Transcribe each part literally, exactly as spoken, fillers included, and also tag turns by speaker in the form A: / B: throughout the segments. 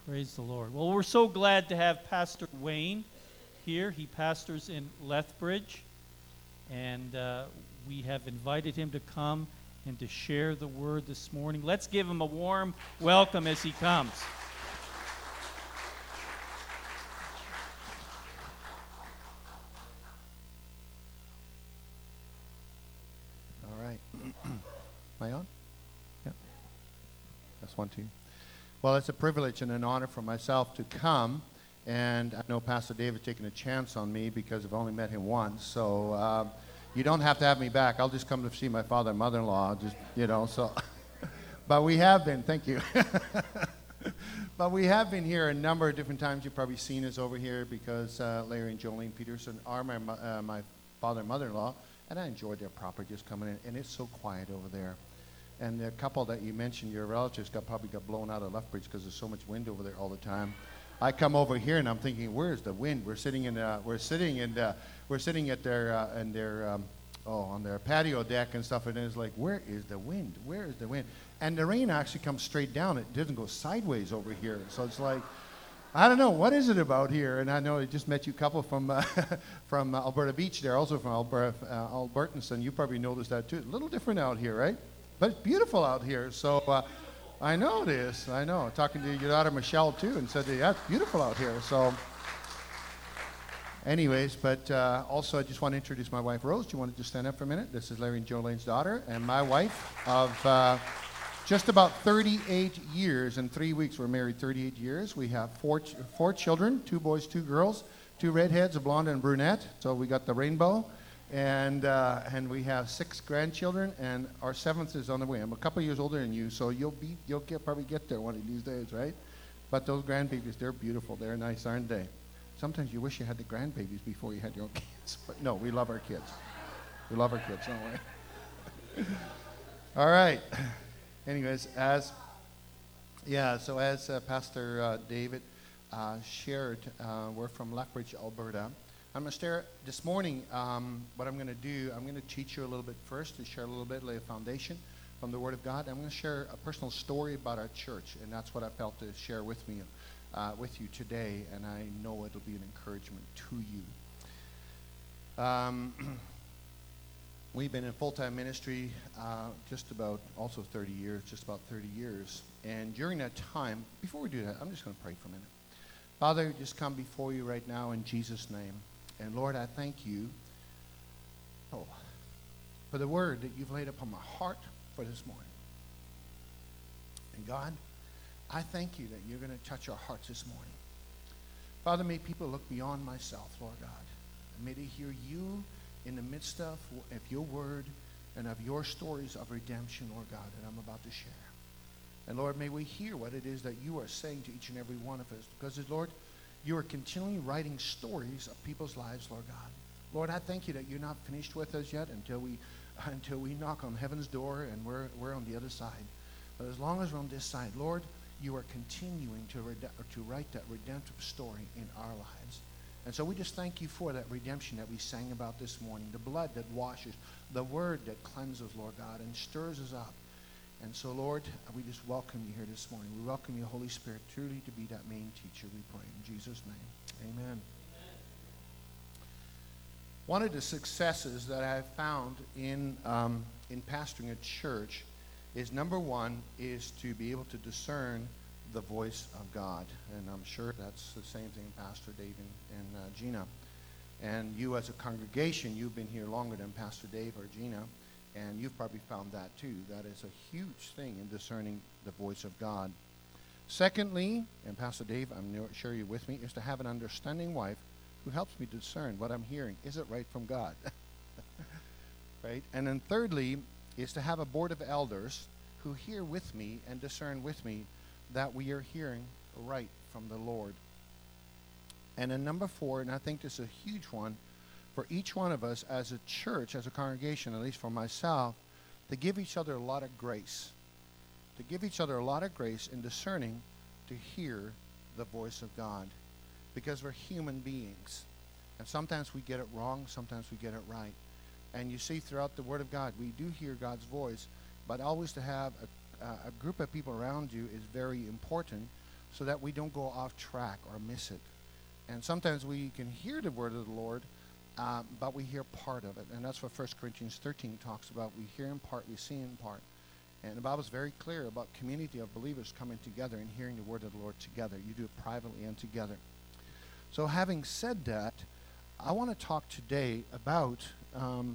A: Praise the Lord. Well, we're so glad to have Pastor Wayne here. He pastors in Lethbridge, and uh, we have invited him to come and to share the word this morning. Let's give him a warm welcome as he comes.
B: All right. Am I on? Yeah. That's one, two. Well, it's a privilege and an honor for myself to come, and I know Pastor David's taking a chance on me because I've only met him once, so uh, you don't have to have me back. I'll just come to see my father and mother-in-law, just, you know, so. But we have been, thank you. But we have been here a number of different times. You've probably seen us over here because uh, Larry and Jolene Peterson are my, uh, my father and mother-in-law, and I enjoyed their property just coming in, and it's so quiet over there. And the couple that you mentioned, your relatives, got probably got blown out of Lethbridge because there's so much wind over there all the time. I come over here and I'm thinking, where's the wind? We're sitting in, uh, we're sitting in, uh, we're sitting at their, uh, in their, um, oh, on their patio deck and stuff, and it's like, where is the wind? Where is the wind? And the rain actually comes straight down. It doesn't go sideways over here. So it's like, I don't know, what is it about here? And I know I just met you a couple from uh, from Alberta Beach there, also from Alberta, uh, Albertanston. You probably noticed that too. A little different out here, right? But it's beautiful out here, so uh, I know it is. I know. Talking to your daughter Michelle too, and said, "Yeah, it's beautiful out here." So, anyways, but uh, also I just want to introduce my wife Rose. Do you want to just stand up for a minute? This is Larry and Jolene's daughter, and my wife of uh, just about thirty-eight years. In three weeks, we're married thirty-eight years. We have four ch- four children: two boys, two girls, two redheads, a blonde and a brunette. So we got the rainbow. And uh, and we have six grandchildren, and our seventh is on the way. I'm a couple years older than you, so you'll be you'll get probably get there one of these days, right? But those grandbabies, they're beautiful. They're nice, aren't they? Sometimes you wish you had the grandbabies before you had your own kids. But no, we love our kids. We love our kids, don't we? All right. Anyways, as yeah, so as uh, Pastor uh, David uh, shared, uh, we're from Lethbridge, Alberta. I'm going to start this morning. Um, what I'm going to do, I'm going to teach you a little bit first, to share a little bit, lay a foundation from the Word of God. I'm going to share a personal story about our church, and that's what I felt to share with me, uh, with you today, and I know it'll be an encouragement to you. Um, we've been in full-time ministry uh, just about, also thirty years, just about thirty years, and during that time, before we do that, I'm just going to pray for a minute. Father, just come before you right now in Jesus' name. And Lord, I thank you oh, for the word that you've laid upon my heart for this morning. And God, I thank you that you're going to touch our hearts this morning. Father, may people look beyond myself, Lord God. And may they hear you in the midst of, of your word and of your stories of redemption, Lord God, that I'm about to share. And Lord, may we hear what it is that you are saying to each and every one of us. Because, Lord, you are continually writing stories of people's lives, Lord God. Lord, I thank you that you're not finished with us yet until we until we knock on heaven's door and we're we're on the other side. But as long as we're on this side, Lord, you are continuing to rede- to write that redemptive story in our lives. And so we just thank you for that redemption that we sang about this morning, the blood that washes, the word that cleanses, Lord God, and stirs us up. And so, Lord, we just welcome you here this morning. We welcome you, Holy Spirit, truly to be that main teacher, we pray. In Jesus' name, amen. Amen. One of the successes that I've found in, um, in pastoring a church is, number one, is to be able to discern the voice of God. And I'm sure that's the same thing, Pastor Dave and, and uh, Gina. And you as a congregation, you've been here longer than Pastor Dave or Gina. And you've probably found that too. That is a huge thing in discerning the voice of God. Secondly, and Pastor Dave, I'm sure you're with me, is to have an understanding wife who helps me discern what I'm hearing. Is it right from God? Right? And then thirdly, is to have a board of elders who hear with me and discern with me that we are hearing right from the Lord. And then number four, and I think this is a huge one, for each one of us as a church, as a congregation, at least for myself, to give each other a lot of grace. To give each other a lot of grace in discerning to hear the voice of God. Because we're human beings. And sometimes we get it wrong, sometimes we get it right. And you see throughout the Word of God, we do hear God's voice, but always to have a, a group of people around you is very important so that we don't go off track or miss it. And sometimes we can hear the word of the Lord, um, but we hear part of it. And that's what First Corinthians thirteen talks about. We hear in part, we see in part. And the Bible is very clear about community of believers coming together and hearing the word of the Lord together. You do it privately and together. So having said that, I want to talk today about, um,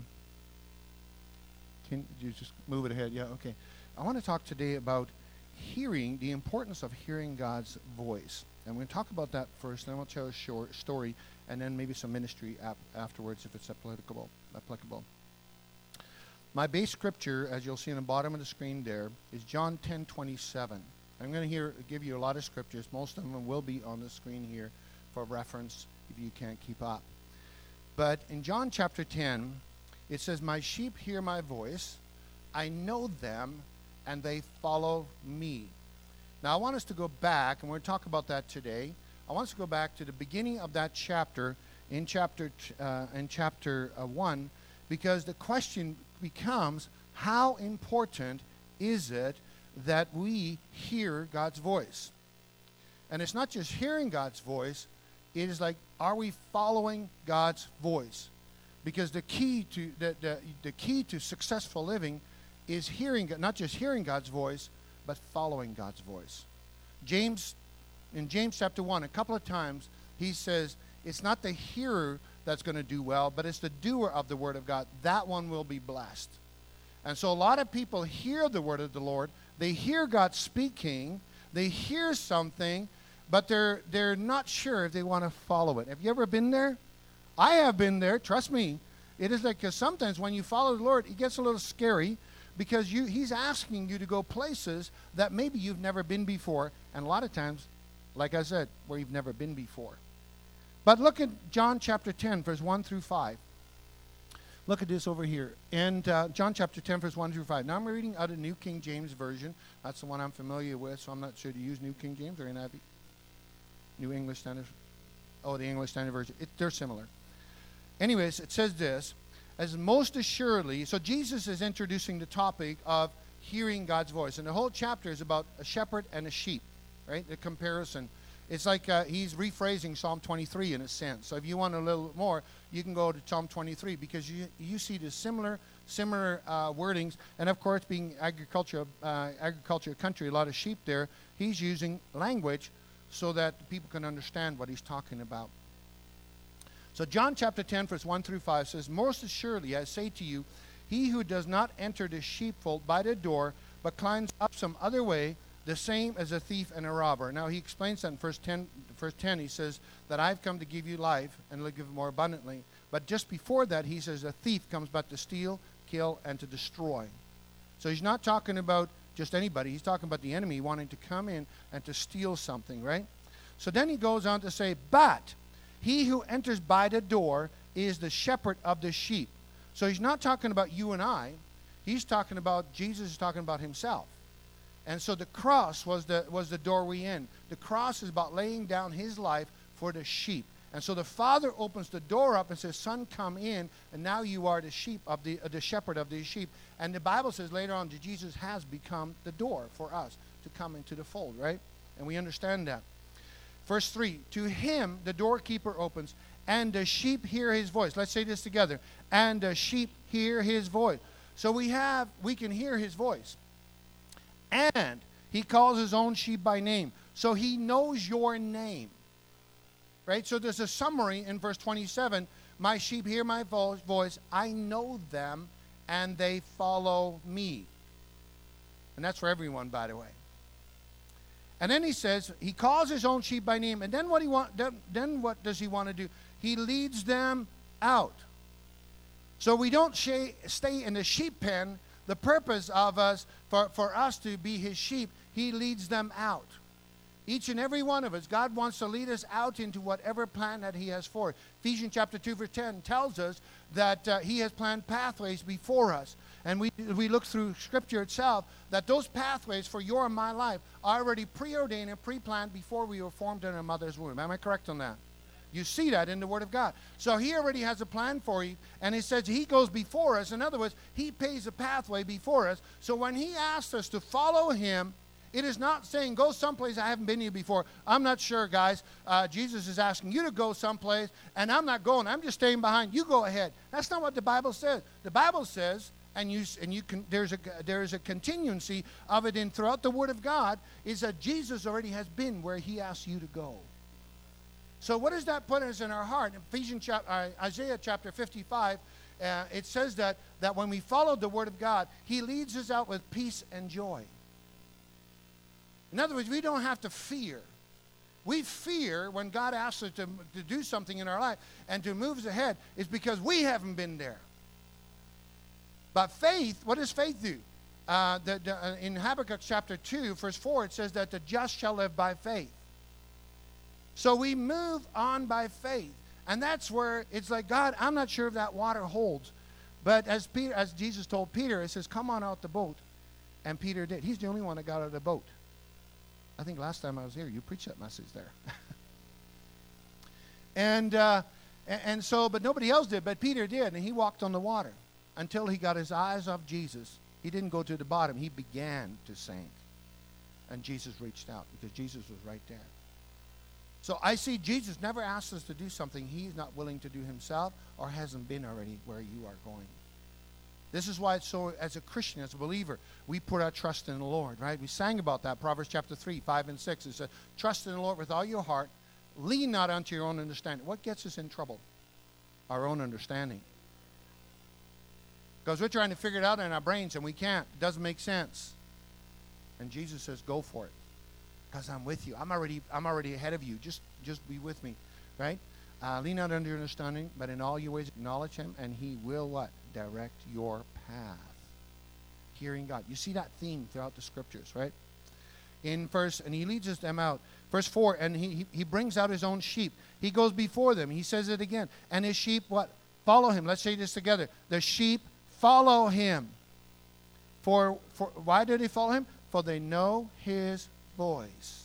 B: can you just move it ahead? Yeah, okay. I want to talk today about hearing, the importance of hearing God's voice. And we're going to talk about that first, then we'll tell a short story, and then maybe some ministry ap- afterwards if it's applicable. applicable. My base scripture, as you'll see on the bottom of the screen there, is John ten twenty-seven. I'm going to here give you a lot of scriptures. Most of them will be on the screen here for reference if you can't keep up. But in John chapter ten, it says, "My sheep hear my voice. I know them, and they follow me." Now, I want us to go back, and we're going to talk about that today. I want us to go back to the beginning of that chapter, in chapter t- uh, in chapter uh, one, because the question becomes, how important is it that we hear God's voice? And it's not just hearing God's voice. It is like, are we following God's voice? Because the key to the, the, the key to successful living is hearing, not just hearing God's voice, but following God's voice. James, in James chapter one, a couple of times, he says, it's not the hearer that's going to do well, but it's the doer of the word of God. That one will be blessed. And so a lot of people hear the word of the Lord. They hear God speaking. They hear something, but they're they're not sure if they want to follow it. Have you ever been there? I have been there. Trust me. It is like, because sometimes when you follow the Lord, it gets a little scary, because you he's asking you to go places that maybe you've never been before, and a lot of times, like I said, where you've never been before. But look at John chapter ten, verse one through five. Look at this over here. And uh, John chapter ten, verse one through five. Now I'm reading out of New King James Version. That's the one I'm familiar with, so I'm not sure to use New King James or N I V. New English Standard. Oh, the English Standard Version. It, they're similar. Anyways, it says this, as most assuredly, so Jesus is introducing the topic of hearing God's voice. And the whole chapter is about a shepherd and a sheep, right? The comparison. It's like uh, he's rephrasing Psalm twenty-three in a sense. So if you want a little more, you can go to Psalm twenty-three, because you you see the similar similar uh, wordings. And of course, being agriculture uh, agriculture country, a lot of sheep there, he's using language so that people can understand what he's talking about. So John chapter ten, verse one through five says, "Most assuredly I say to you, he who does not enter the sheepfold by the door, but climbs up some other way, the same as a thief and a robber." Now he explains that in verse ten, verse ten. He says that I've come to give you life and to give it more abundantly. But just before that, he says a thief comes but to steal, kill, and to destroy. So he's not talking about just anybody. He's talking about the enemy wanting to come in and to steal something, right? So then he goes on to say, "But he who enters by the door is the shepherd of the sheep." So he's not talking about you and I. He's talking about, Jesus is talking about himself. And so the cross was the was the doorway in. The cross is about laying down his life for the sheep. And so the Father opens the door up and says, "Son, come in, and now you are the sheep of the uh, the shepherd of the sheep." And the Bible says later on that Jesus has become the door for us to come into the fold, right? And we understand that. Verse three, "To him the doorkeeper opens, and the sheep hear his voice." Let's say this together. And the sheep hear his voice. So we have, we can hear his voice. And he calls his own sheep by name. So he knows your name. Right? So there's a summary in verse twenty-seven. "My sheep hear my vo- voice. I know them, and they follow me." And that's for everyone, by the way. And then he says, he calls his own sheep by name. And then what he want, then, then what does he want to do? He leads them out. So we don't sh- stay in the sheep pen. The purpose of us, for, for us to be his sheep, he leads them out. Each and every one of us, God wants to lead us out into whatever plan that he has for us. Ephesians chapter two, verse ten tells us that uh, he has planned pathways before us. And we we look through Scripture itself, that those pathways for your and my life are already preordained and pre-planned before we were formed in our mother's womb. Am I correct on that? You see that in the Word of God. So he already has a plan for you, and he says he goes before us. In other words, he pays a pathway before us. So when he asks us to follow him, It is not saying, go someplace I haven't been to before. I'm not sure, guys. Uh, Jesus is asking you to go someplace, and I'm not going. I'm just staying behind. You go ahead. That's not what the Bible says. The Bible says, and you and you can. There's a there's a continuancy of it in throughout the Word of God. Is that Jesus already has been where He asks you to go. So what does that put us in our heart? In Ephesians chapter, uh, Isaiah chapter fifty-five, uh, it says that that when we follow the Word of God, He leads us out with peace and joy. In other words, we don't have to fear. We fear when God asks us to, to do something in our life and to move us ahead is because we haven't been there. But faith, what does faith do? Uh, the, the, uh, in Habakkuk chapter two, verse four, it says that the just shall live by faith. So we move on by faith. And that's where it's like, God, I'm not sure if that water holds. But as Peter, as Jesus told Peter, it says, come on out the boat. And Peter did. He's the only one that got out of the boat. I think last time I was here, you preached that message there. and, uh, and and so, but nobody else did, but Peter did, and he walked on the water until he got his eyes off Jesus. He didn't go to the bottom. He began to sink. And Jesus reached out because Jesus was right there. So I see Jesus never asks us to do something He's not willing to do Himself or hasn't been already where you are going. This is why it's so, as a Christian, as a believer, we put our trust in the Lord, right? We sang about that, Proverbs chapter three, five, and six. It says, trust in the Lord with all your heart. Lean not unto your own understanding. What gets us in trouble? Our own understanding. Because we're trying to figure it out in our brains, and we can't. It doesn't make sense. And Jesus says, go for it. Because I'm with you. I'm already, I'm already ahead of you. Just, just be with me, right? Uh, lean not under your understanding, but in all your ways acknowledge Him, and He will what? Direct your path. Hearing God. You see that theme throughout the Scriptures, right? In verse, and He leads us them out. Verse four, and he, he, he brings out His own sheep. He goes before them. He says it again. And His sheep, what? Follow Him. Let's say this together. The sheep follow Him. For, for why do they follow Him? For they know His voice.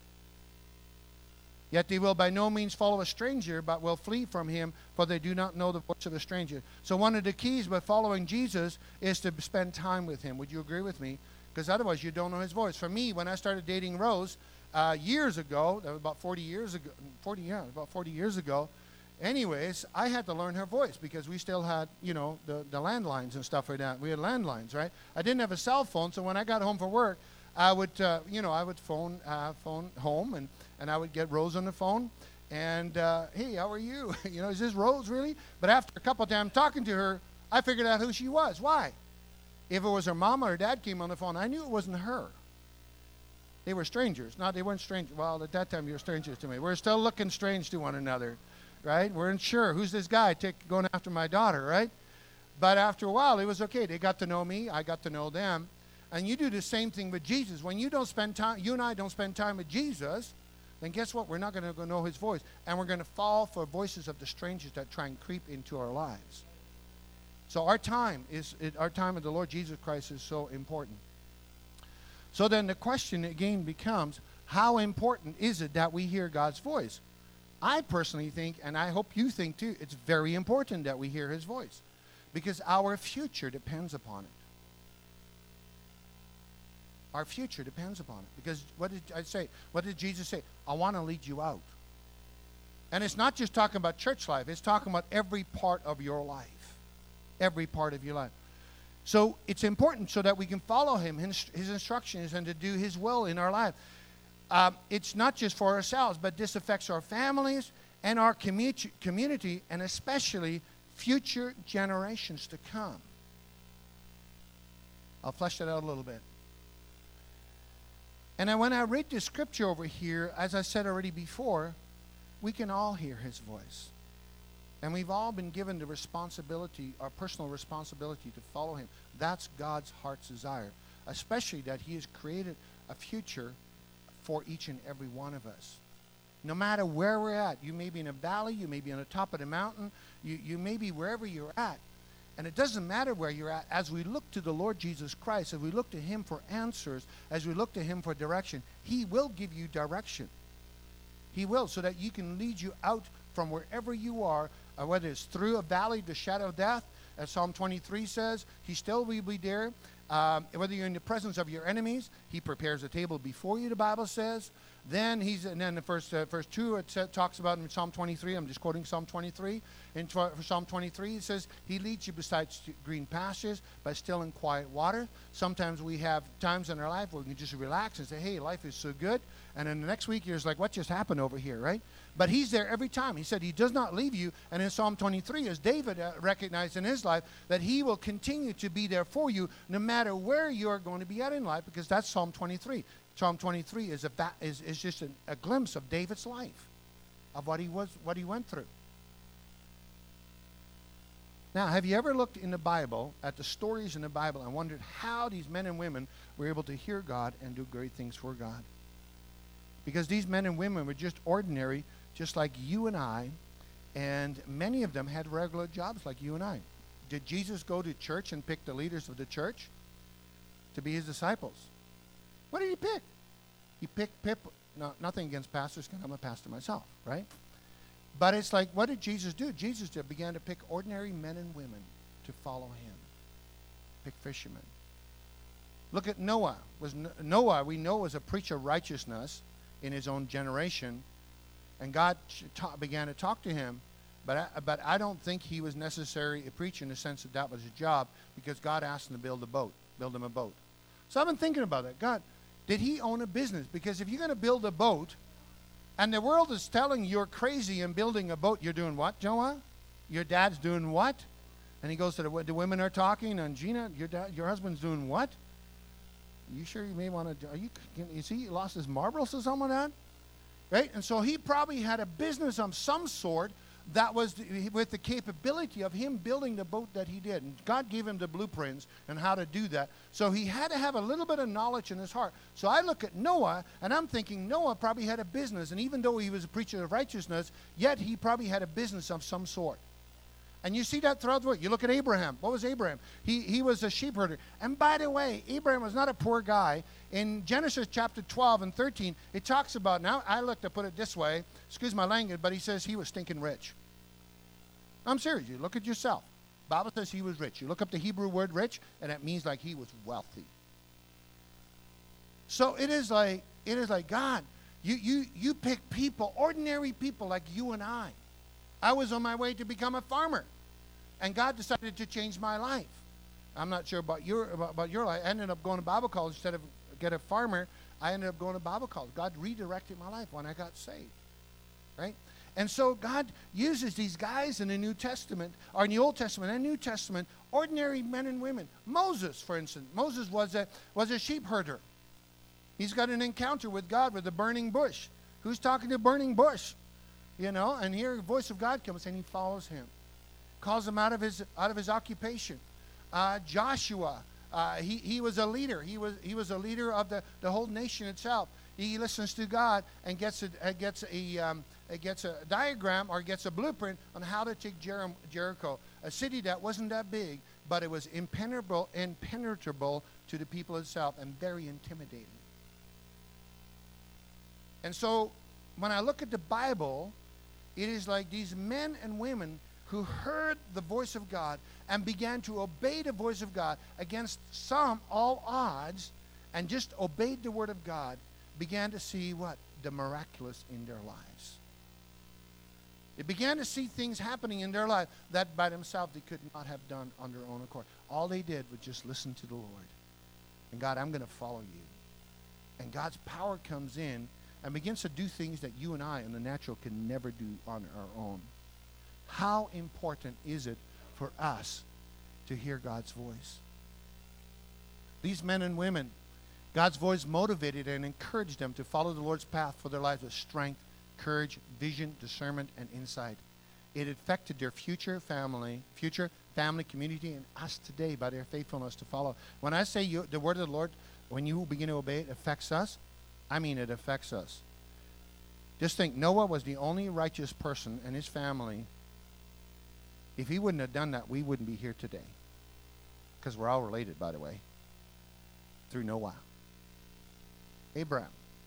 B: Yet they will by no means follow a stranger, but will flee from him, for they do not know the voice of a stranger. So one of the keys with following Jesus is to spend time with Him. Would you agree with me? Because otherwise you don't know His voice. For me, when I started dating Rose uh, years ago, that was about forty years ago, forty, yeah, about forty years ago, anyways, I had to learn her voice because we still had, you know, the, the landlines and stuff like that. We had landlines, right? I didn't have a cell phone, so when I got home from work, I would, uh, you know, I would phone, uh, phone home, and, and I would get Rose on the phone, and, uh, hey, how are you? you know, is this Rose really? But after a couple of times talking to her, I figured out who she was. Why? If it was her mom or her dad came on the phone, I knew it wasn't her. They were strangers. No, they weren't strangers. Well, at that time, you were strangers to me. We're still looking strange to one another, right? We're unsure. Who's this guy take, going after my daughter, right? But after a while, it was okay. They got to know me. I got to know them. And you do the same thing with Jesus. When you don't spend time, you and I don't spend time with Jesus, then guess what? We're not going to know His voice. And we're going to fall for voices of the strangers that try and creep into our lives. So our time is, it, our time with the Lord Jesus Christ is so important. So then the question again becomes, how important is it that we hear God's voice? I personally think, and I hope you think too, it's very important that we hear His voice. Because our future depends upon it. Our future depends upon it. Because what did I say? What did Jesus say? I want to lead you out. And it's not just talking about church life. It's talking about every part of your life. Every part of your life. So it's important so that we can follow Him, His, his instructions, and to do His will in our life. Um, it's not just for ourselves, but this affects our families and our commu- community, and especially future generations to come. I'll flesh that out a little bit. And when I read this scripture over here, as I said already before, we can all hear His voice. And we've all been given the responsibility, our personal responsibility to follow Him. That's God's heart's desire, especially that He has created a future for each and every one of us. No matter where we're at, you may be in a valley, you may be on the top of the mountain, you, you may be wherever you're at. And it doesn't matter where you're at. As we look to the Lord Jesus Christ, as we look to Him for answers, as we look to Him for direction, He will give you direction. He will, so that you can lead you out from wherever you are, uh, whether it's through a valley, the shadow of death, as Psalm twenty-three says, He still will be there. Um, whether you're in the presence of your enemies, he prepares a table before you, the Bible says. Then he's, and then the first, uh, first two, it sa- talks about in Psalm twenty-three, I'm just quoting Psalm twenty-three. In tw- for Psalm twenty-three, it says, he leads you beside st- green pastures, by still and quiet water. Sometimes we have times in our life where we can just relax and say, hey, life is so good. And then the next week, you're just like, what just happened over here, right? But he's there every time. He said he does not leave you. And in Psalm twenty-three, as David uh, recognized in his life, that he will continue to be there for you no matter where you're going to be at in life, because that's Psalm twenty-three. Psalm twenty-three is, a va- is, is just an, a glimpse of David's life, of what he was, what he went through. Now, have you ever looked in the Bible at the stories in the Bible and wondered how these men and women were able to hear God and do great things for God? Because these men and women were just ordinary, just like you and I, and many of them had regular jobs like you and I. Did Jesus go to church and pick the leaders of the church to be his disciples? What did he pick? He picked people. No, nothing against pastors, because I'm a pastor myself, right? But it's like, what did Jesus do? Jesus did, began to pick ordinary men and women to follow him. Pick fishermen. Look at Noah. Was Noah, we know, was a preacher of righteousness in his own generation, and God ta- began to talk to him. But I, but I don't think he was necessarily a preacher in the sense that that was his job, because God asked him to build a boat, build him a boat. So I've been thinking about that. God, did he own a business? Because if you're going to build a boat, and the world is telling you you're crazy in building a boat, you're doing what, Joa? Your dad's doing what? And he goes to the, the women are talking, and Gina, your dad, your husband's doing what? You sure you may want to, are you, can, is he lost his marbles or something like that? Right? And so he probably had a business of some sort that was the, with the capability of him building the boat that he did. And God gave him the blueprints and how to do that. So he had to have a little bit of knowledge in his heart. So I look at Noah, and I'm thinking Noah probably had a business. And even though he was a preacher of righteousness, yet he probably had a business of some sort. And you see that throughout the world. You look at Abraham. What was Abraham? He, he was a sheep herder. And by the way, Abraham was not a poor guy. In Genesis chapter twelve and thirteen, it talks about, now I like to put it this way, excuse my language, but he says he was stinking rich. I'm serious. You look at yourself. The Bible says he was rich. You look up the Hebrew word rich, and it means like he was wealthy. So it is like, it is like, God, you, you, you pick people, ordinary people like you and I. I was on my way to become a farmer, and God decided to change my life. I'm not sure about your, about, about your life. I ended up going to Bible college instead of get a farmer. I ended up going to Bible college. God redirected my life when I got saved, right? And so God uses these guys in the New Testament, or in the Old Testament and New Testament, ordinary men and women. Moses, for instance. Moses was a, was a sheep herder. He's got an encounter with God with the burning bush. Who's talking to the burning bush? You know, and here the voice of God comes and he follows him. Calls him out of his, out of his occupation. Uh, Joshua, uh, he, he was a leader. He was, he was a leader of the, the whole nation itself. He listens to God and gets a, uh, gets a, um, uh, gets a diagram or gets a blueprint on how to take Jer- Jericho, a city that wasn't that big, but it was impenetrable, impenetrable to the people itself and very intimidating. And so when I look at the Bible, it is like these men and women who heard the voice of God and began to obey the voice of God against some, all odds, and just obeyed the word of God, began to see what? The miraculous in their lives. They began to see things happening in their life that by themselves they could not have done on their own accord. All they did was just listen to the Lord. And God, I'm going to follow you. And God's power comes in and begins to do things that you and I in the natural can never do on our own. How important is it for us to hear God's voice? These men and women, God's voice motivated and encouraged them to follow the Lord's path for their lives with strength, courage, vision, discernment, and insight. It affected their future family, future family, community, and us today by their faithfulness to follow. When I say you, the word of the Lord, when you begin to obey it, affects us, I mean it affects us. Just think, Noah was the only righteous person in his family. If he wouldn't have done that, we wouldn't be here today. Because we're all related, by the way, through Noah. Abraham.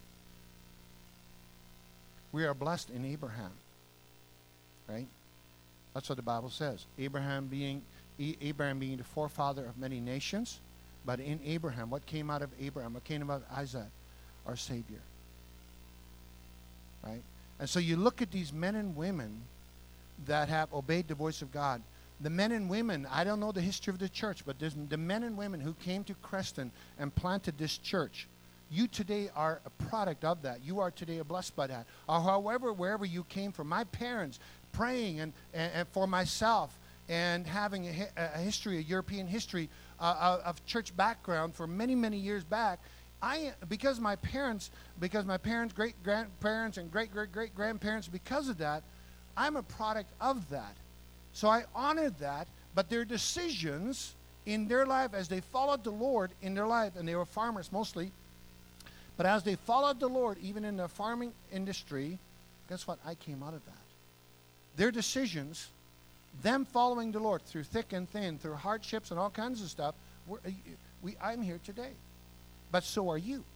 B: We are blessed in Abraham. Right? That's what the Bible says. Abraham being, Abraham being the forefather of many nations. But in Abraham, what came out of Abraham? What came out of Isaac? Our Savior. Right? And so you look at these men and women that have obeyed the voice of God. The men and women, I don't know the history of the church, but there's the men and women who came to Creston and planted this church. You today are a product of that. You are today blessed by that. Or however, wherever you came from. My parents praying and, and, and for myself and having a, a history, a European history uh, of church background for many, many years back. I, because my parents, because my parents, great grandparents, and great great great grandparents, because of that, I'm a product of that. So I honored that, but their decisions in their life as they followed the Lord in their life, and they were farmers mostly, but as they followed the Lord, even in the farming industry, guess what? I came out of that. Their decisions, them following the Lord through thick and thin, through hardships and all kinds of stuff, we're, we, I'm here today. But so are you.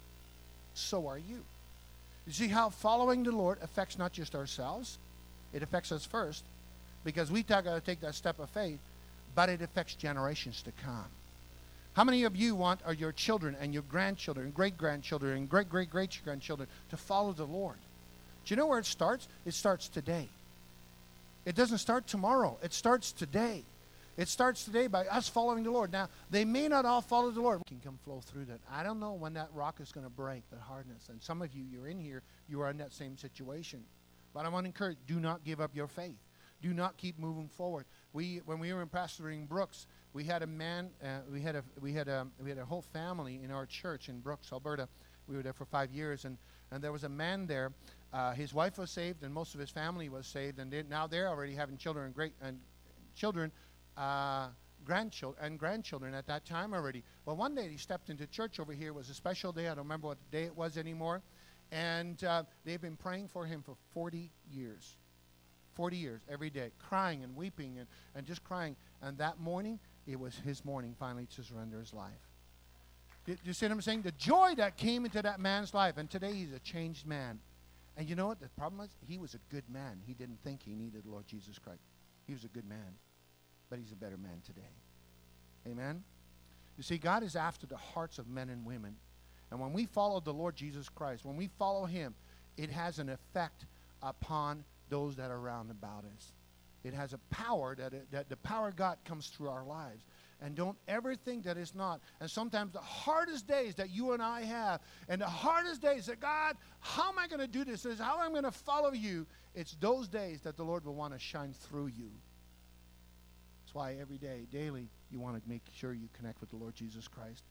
B: So are you. You see how following the Lord affects not just ourselves, it affects us first, because we got to take that step of faith, but it affects generations to come. How many of you want are your children and your grandchildren, great-grandchildren, and great-great-great-grandchildren to follow the Lord? Do you know where it starts? It starts today. It doesn't start tomorrow. It starts today. It starts today by us following the Lord. Now, they may not all follow the Lord. We can come flow through that. I don't know when that rock is going to break, the hardness. And some of you, you're in here, you are in that same situation. But I want to encourage, do not give up your faith. Do not keep moving forward. We, when we were in pastoring Brooks, we had a man, uh, we had a, we had a, we had a whole family in our church in Brooks, Alberta. We were there for five years, and, and there was a man there. Uh, his wife was saved, and most of his family was saved, and they, now they're already having children and great and children, uh, grandchildren and grandchildren at that time already. Well, one day he stepped into church over here. It was a special day. I don't remember what day it was anymore, and uh, they've been praying for him for forty years. forty years, every day, crying and weeping and, and just crying. And that morning, it was his morning finally to surrender his life. Do you see what I'm saying? The joy that came into that man's life. And today he's a changed man. And you know what the problem was? He was a good man. He didn't think he needed the Lord Jesus Christ. He was a good man. But he's a better man today. Amen? You see, God is after the hearts of men and women. And when we follow the Lord Jesus Christ, when we follow him, it has an effect upon those that are around about us. It has a power that, it, that the power of God comes through our lives. And don't ever think that it's not. And sometimes the hardest days that you and I have, and the hardest days that, God, how am I going to do this? Is how I'm going to follow you. It's those days that the Lord will want to shine through you. That's why every day, daily, you want to make sure you connect with the Lord Jesus Christ.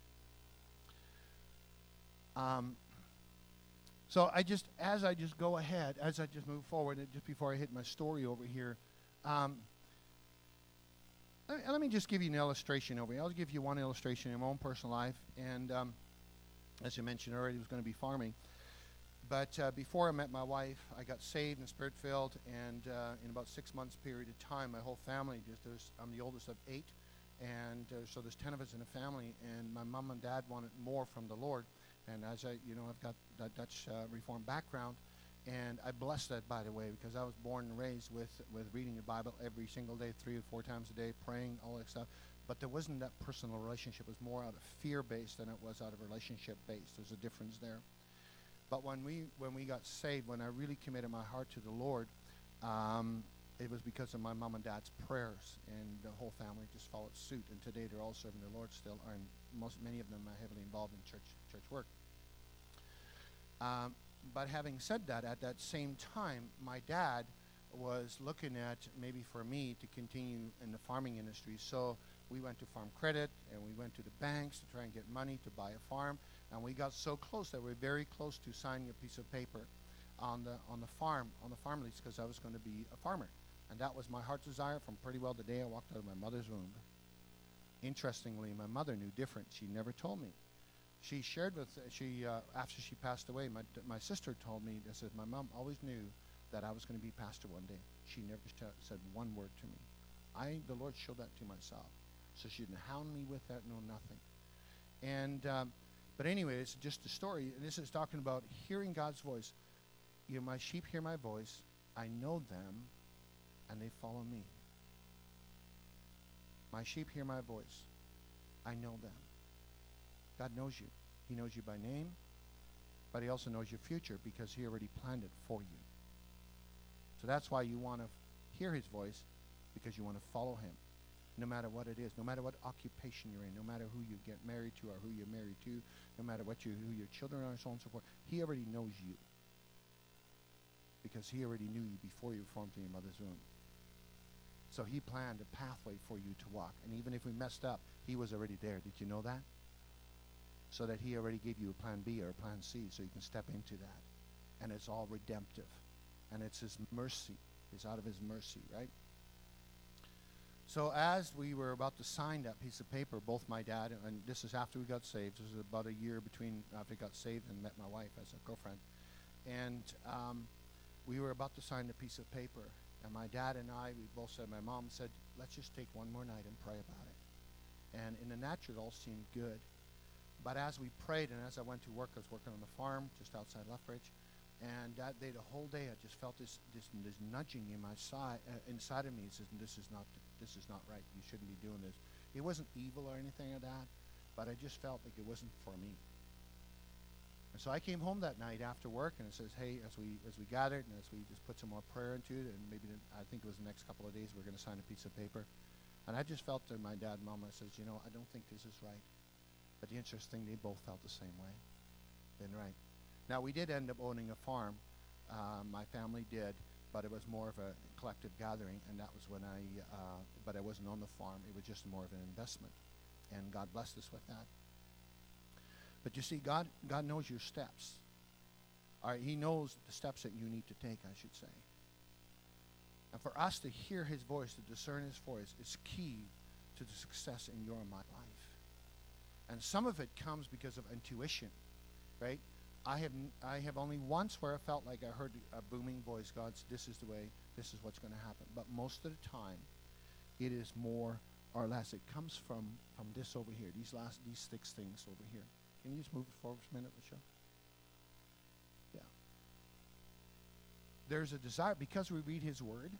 B: Um, so I just, as I just go ahead, as I just move forward, and just before I hit my story over here, um, let, let me just give you an illustration over here. I'll give you one illustration in my own personal life. And um, as you mentioned already, it was going to be farming. But uh, before I met my wife, I got saved and spirit-filled. And uh, in about six months period of time, my whole family, just there's, I'm the oldest of eight. And uh, so there's ten of us in a family. And my mom and dad wanted more from the Lord. And as I, you know, I've got that Dutch uh, Reformed background. And I bless that, by the way, because I was born and raised with, with reading the Bible every single day, three or four times a day, praying, all that stuff. But there wasn't that personal relationship. It was more out of fear-based than it was out of relationship-based. There's a difference there. But when we when we got saved, when I really committed my heart to the Lord, um, it was because of my mom and dad's prayers. And the whole family just followed suit. And today they're all serving the Lord still. And most, many of them are heavily involved in church, church work. Um, But having said that, at that same time, my dad was looking at maybe for me to continue in the farming industry. So we went to Farm Credit, and we went to the banks to try and get money to buy a farm. And we got so close that we were very close to signing a piece of paper on the on the farm, on the farm lease, because I was going to be a farmer. And that was my heart's desire from pretty well the day I walked out of my mother's womb. Interestingly, my mother knew different. She never told me. She shared with, she uh, after she passed away, my my sister told me, that said, my mom always knew that I was going to be pastor one day. She never t- said one word to me. I, the Lord showed that to myself. So she didn't hound me with that, no nothing. And, um, but anyway, it's just a story. This is talking about hearing God's voice. You know, my sheep hear my voice. I know them, and they follow me. My sheep hear my voice. I know them. God knows you. He knows you by name, but he also knows your future because he already planned it for you. So that's why you want to hear his voice, because you want to follow him, no matter what it is, no matter what occupation you're in, no matter who you get married to or who you're married to, no matter what you, who your children are, and so on and so forth. He already knows you because he already knew you before you were formed in your mother's womb. So he planned a pathway for you to walk. And even if we messed up, he was already there. Did you know that? So that he already gave you a plan B or a plan C so you can step into that. And it's all redemptive. And it's his mercy. It's out of his mercy, right? So as we were about to sign that piece of paper, both my dad, and this is after we got saved. This was about a year between after I got saved and met my wife as a girlfriend. And um, we were about to sign the piece of paper. And my dad and I, we both said, my mom said, let's just take one more night and pray about it. And in the natural, it all seemed good. But as we prayed and as I went to work, I was working on the farm just outside Lethbridge. And that day, the whole day, I just felt this this, this nudging in my side, uh, inside of me. It says, this is not this is not right. You shouldn't be doing this. It wasn't evil or anything like that, but I just felt like it wasn't for me. And so I came home that night after work, and it says, hey, as we as we gathered and as we just put some more prayer into it, and maybe the, I think it was the next couple of days, we we're going to sign a piece of paper. And I just felt to my dad and mom, I says, you know, I don't think this is right. But the interesting, they both felt the same way. Then right. Now, we did end up owning a farm. Uh, my family did, but it was more of a collective gathering, and that was when I, uh, but I wasn't on the farm. It was just more of an investment, and God blessed us with that. But you see, God, God knows your steps. All right, he knows the steps that you need to take, I should say. And for us to hear his voice, to discern his voice, is key to the success in your and my life. And some of it comes because of intuition, right? I have I have only once where I felt like I heard a booming voice, God's, this is the way, this is what's going to happen. But most of the time, it is more or less. It comes from, from this over here, these last these six things over here. Can you just move it forward for a minute, Michelle? Yeah. There's a desire, because we read his word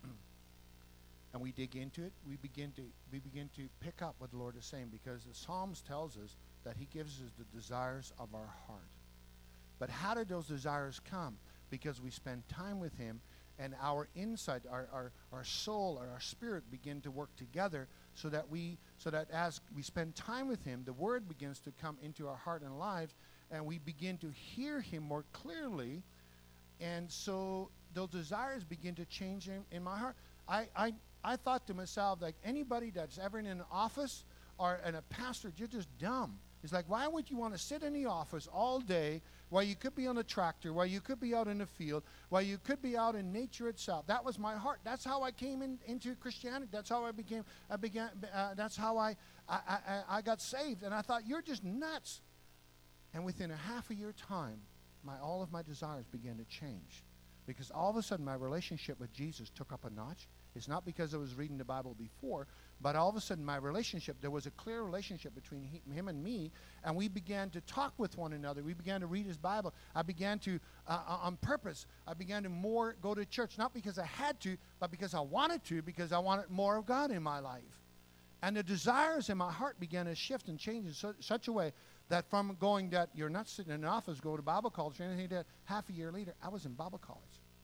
B: and we dig into it, we begin to we begin to pick up what the Lord is saying, because the Psalms tells us that he gives us the desires of our heart. But how did those desires come? Because we spend time with him, and our inside, our, our, our soul or our spirit begin to work together so that we so that as we spend time with him, the word begins to come into our heart and lives, and we begin to hear him more clearly. And so those desires begin to change in, in my heart. I, I I thought to myself, like, anybody that's ever in an office or in a pastor, you're just dumb. It's like, why would you want to sit in the office all day while you could be on a tractor, while you could be out in the field, while you could be out in nature itself? That was my heart. That's how I came in, into Christianity. That's how I became, I began, uh, that's how I, I, I, I got saved. And I thought, you're just nuts. And within a half a year time, my, all of my desires began to change. Because all of a sudden, my relationship with Jesus took up a notch. It's not because I was reading the Bible before, but all of a sudden my relationship, there was a clear relationship between he, him and me, and we began to talk with one another. We began to read his Bible. I began to, uh, on purpose, I began to more go to church, not because I had to, but because I wanted to, because I wanted more of God in my life. And the desires in my heart began to shift and change in su- such a way that from going that you're not sitting in an office, go to Bible college or anything like that, half a year later, I was in Bible college.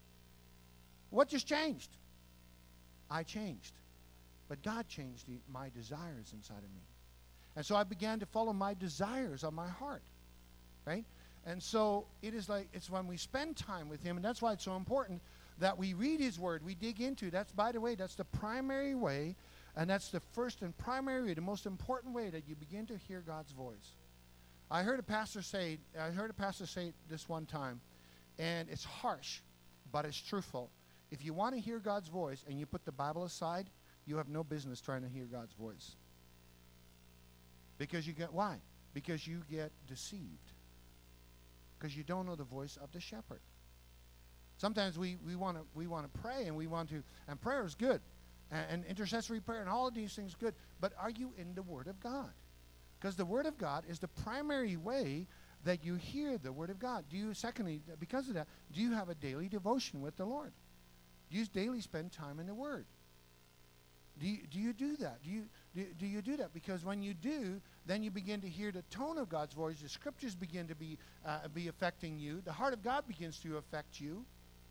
B: What just changed? I changed. But God changed the, my desires inside of me. And so I began to follow my desires on my heart. Right? And so it is like, it's when we spend time with him, and that's why it's so important that we read his word, we dig into. That's, by the way, that's the primary way, and that's the first and primary way, the most important way that you begin to hear God's voice. I heard a pastor say, I heard a pastor say this one time, and it's harsh, but it's truthful. If you want to hear God's voice and you put the Bible aside, you have no business trying to hear God's voice. Because you get, why? Because you get deceived. Because you don't know the voice of the shepherd. Sometimes we, we want to we want to pray and we want to, and prayer is good. And, and intercessory prayer and all of these things good. But are you in the Word of God? Because the Word of God is the primary way that you hear the Word of God. Do you, secondly, because of that, do you have a daily devotion with the Lord? Do you daily spend time in the Word? Do you, do you do that? Do you do, do you do that? Because when you do, then you begin to hear the tone of God's voice. The scriptures begin to be uh, be affecting you. The heart of God begins to affect you.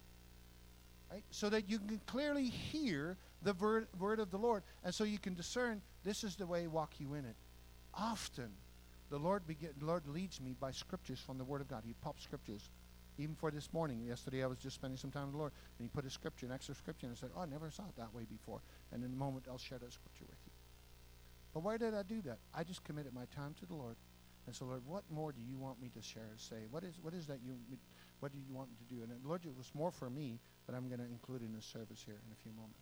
B: Right? So that you can clearly hear the word, word of the Lord. And so you can discern, this is the way, walk you in it. Often, the Lord, begin, the Lord leads me by scriptures from the Word of God. He pops scriptures. Even for this morning, yesterday I was just spending some time with the Lord, and He put a scripture, an extra scripture, and I said, oh, I never saw it that way before. And in a moment, I'll share that scripture with you. But why did I do that? I just committed my time to the Lord. And so, Lord, what more do you want me to share, say? What is what is that you, what do you want me to do? And then, Lord, it was more for me, but I'm going to include in the service here in a few moments.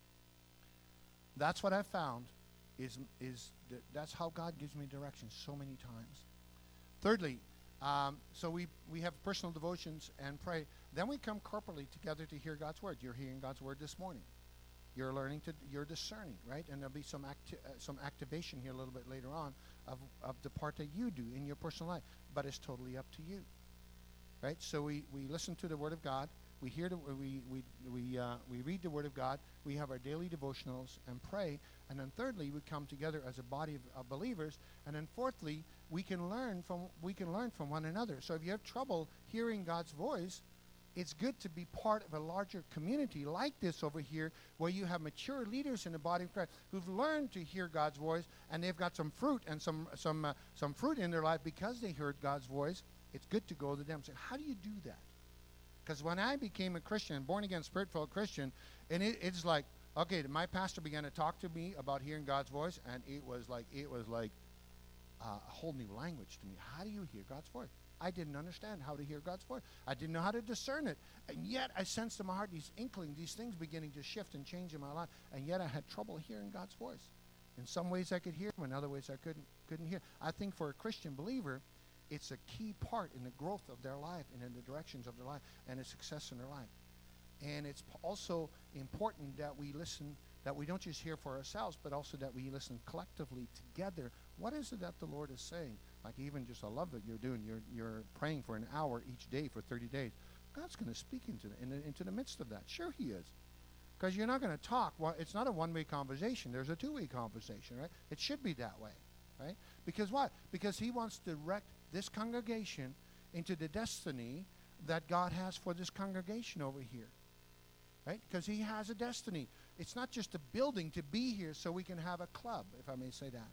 B: That's what I found, is, is that that's how God gives me direction so many times. Thirdly, um, so we, we have personal devotions and pray. Then we come corporately together to hear God's word. You're hearing God's word this morning. You're learning to, you're discerning, right? And there'll be some acti- uh, some activation here a little bit later on of, of the part that you do in your personal life. But it's totally up to you, right? So we, we listen to the word of God. We hear the, we we we uh, we read the Word of God. We have our daily devotionals and pray. And then thirdly, we come together as a body of, of believers. And then fourthly, we can learn from we can learn from one another. So if you have trouble hearing God's voice, it's good to be part of a larger community like this over here, where you have mature leaders in the body of Christ who've learned to hear God's voice, and they've got some fruit and some some uh, some fruit in their life because they heard God's voice. It's good to go to them and say, how do you do that? Because when I became a Christian, born-again, spirit-filled Christian, and it, it's like, okay, my pastor began to talk to me about hearing God's voice, and it was like it was like uh, a whole new language to me. How do you hear God's voice? I didn't understand how to hear God's voice. I didn't know how to discern it. And yet I sensed in my heart these inklings, these things beginning to shift and change in my life, and yet I had trouble hearing God's voice. In some ways I could hear him, in other ways I couldn't couldn't hear. I think for a Christian believer, it's a key part in the growth of their life and in the directions of their life and the success in their life. And it's also important that we listen, that we don't just hear for ourselves, but also that we listen collectively together. What is it that the Lord is saying? Like even just, I love that you're doing, you're, you're praying for an hour each day for thirty days. God's going to speak into the, in the, into the midst of that. Sure he is. Because you're not going to talk. Well, it's not a one-way conversation. There's a two-way conversation, right? It should be that way, right? Because what? Because he wants to direct this congregation into the destiny that God has for this congregation over here, right? Because he has a destiny. It's not just a building to be here so we can have a club, if I may say that.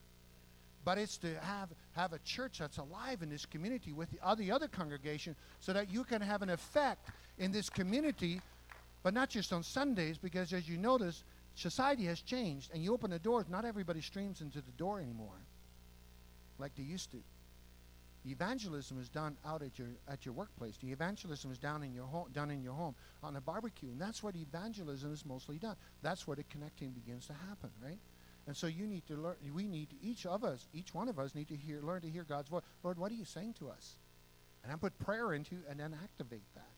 B: But it's to have, have a church that's alive in this community with the other, the other congregation so that you can have an effect in this community, but not just on Sundays, because as you notice, society has changed, and you open the doors, not everybody streams into the door anymore like they used to. The evangelism is done out at your at your workplace. The evangelism is down in your home, done in your home on a barbecue, and that's where the evangelism is mostly done. That's where the connecting begins to happen, right? And so you need to learn. We need each of us, each one of us, need to hear, learn to hear God's voice. Lord, what are you saying to us? And then put prayer into, and then activate that.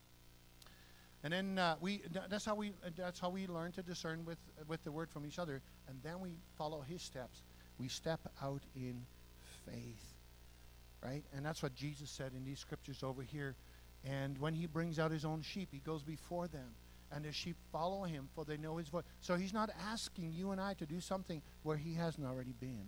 B: And then uh, we that's how we that's how we learn to discern with with the word from each other, and then we follow His steps. We step out in faith. Right? And that's what Jesus said in these scriptures over here. And when he brings out his own sheep, he goes before them. And the sheep follow him, for they know his voice. So he's not asking you and I to do something where he hasn't already been.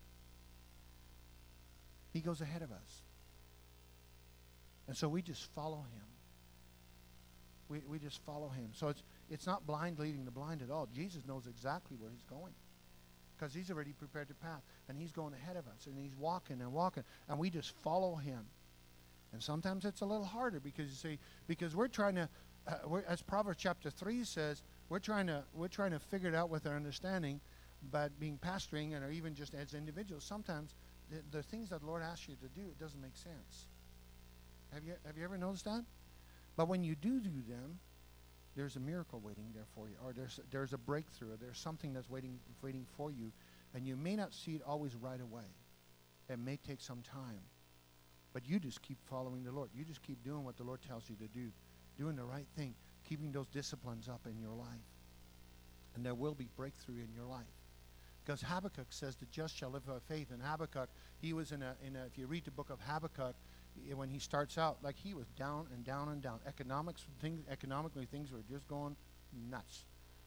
B: He goes ahead of us. And so we just follow him. We, we just follow him. So it's, it's not blind leading the blind at all. Jesus knows exactly where he's going, because he's already prepared the path, and he's going ahead of us, and he's walking and walking, and we just follow him. And sometimes it's a little harder because you see, because we're trying to, uh, we're, as Proverbs chapter three says, we're trying to we're trying to figure it out with our understanding, but being pastoring and or even just as individuals, sometimes the, the things that the Lord asks you to do, it doesn't make sense. Have you have you ever noticed that? But when you do do them, there's a miracle waiting there for you, or there's there's a breakthrough, or there's something that's waiting waiting for you, and you may not see it always right away. It may take some time, but you just keep following the Lord. You just keep doing what the Lord tells you to do, doing the right thing, keeping those disciplines up in your life, and there will be breakthrough in your life. Because Habakkuk says the just shall live by faith. And Habakkuk, he was in a in a. If you read the book of Habakkuk, when he starts out, like he was down and down and down. Economics, things, economically, things were just going nuts.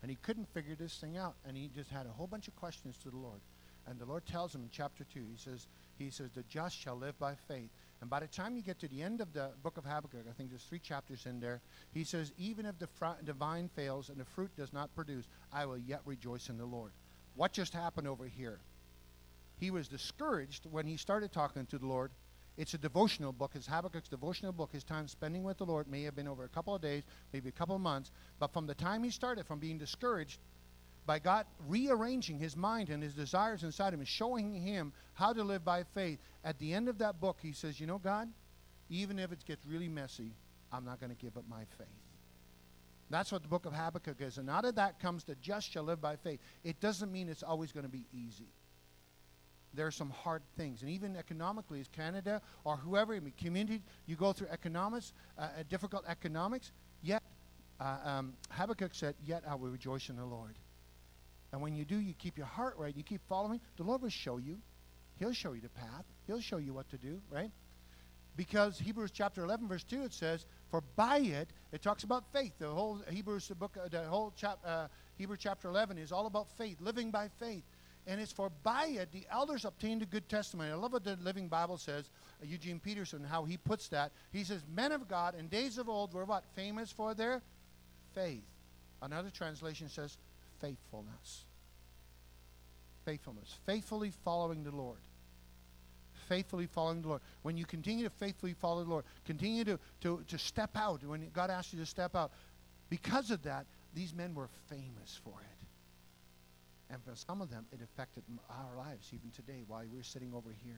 B: And he couldn't figure this thing out. And he just had a whole bunch of questions to the Lord. And the Lord tells him in chapter two, he says, he says, the just shall live by faith. And by the time you get to the end of the book of Habakkuk, I think there's three chapters in there, he says, even if the, fr- the vine fails and the fruit does not produce, I will yet rejoice in the Lord. What just happened over here? He was discouraged when he started talking to the Lord. It's a devotional book. It's Habakkuk's devotional book. His time spending with the Lord may have been over a couple of days, maybe a couple of months. But from the time he started, from being discouraged, by God rearranging his mind and his desires inside him and showing him how to live by faith, at the end of that book, he says, you know, God, even if it gets really messy, I'm not going to give up my faith. That's what the book of Habakkuk is. And out of that comes the just shall live by faith. It doesn't mean it's always going to be easy. There are some hard things. And even economically, as Canada or whoever in the community, you go through economics, uh, difficult economics, yet uh, um, Habakkuk said, yet I will rejoice in the Lord. And when you do, you keep your heart right, you keep following, the Lord will show you. He'll show you the path. He'll show you what to do, right? Because Hebrews chapter eleven, verse two, it says, for by it, it talks about faith. The whole Hebrews book, uh, the whole chap, uh, Hebrew chapter eleven is all about faith, living by faith. And it's for by it, the elders obtained a good testimony. I love what the Living Bible says, uh, Eugene Peterson, how he puts that. He says, men of God in days of old were what? Famous for their faith. Another translation says, faithfulness. Faithfulness. Faithfully following the Lord. Faithfully following the Lord. When you continue to faithfully follow the Lord, continue to, to, to step out when God asks you to step out. Because of that, these men were famous for it. And for some of them, it affected our lives even today while we're sitting over here.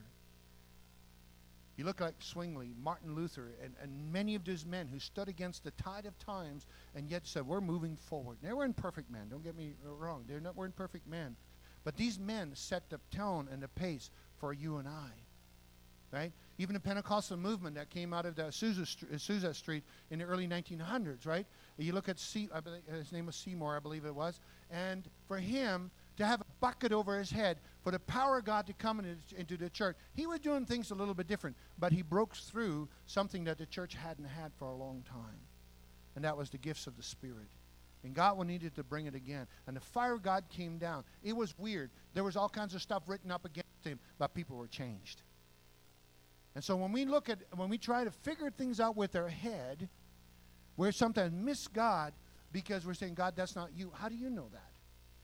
B: You look like Zwingli, Martin Luther, and, and many of those men who stood against the tide of times and yet said, we're moving forward. They weren't perfect men. Don't get me wrong. They weren't perfect men. But these men set the tone and the pace for you and I. Right? Even the Pentecostal movement that came out of the Azusa Street in the early nineteen hundreds, right? You look at, C, I believe, his name was Seymour, I believe it was. And for him to have a bucket over his head, for the power of God to come into the church, he was doing things a little bit different. But he broke through something that the church hadn't had for a long time. And that was the gifts of the Spirit. And God needed to bring it again. And the fire of God came down. It was weird. There was all kinds of stuff written up against him, but people were changed. And so when we look at, when we try to figure things out with our head, we're sometimes miss God because we're saying, God, that's not you. How do you know that?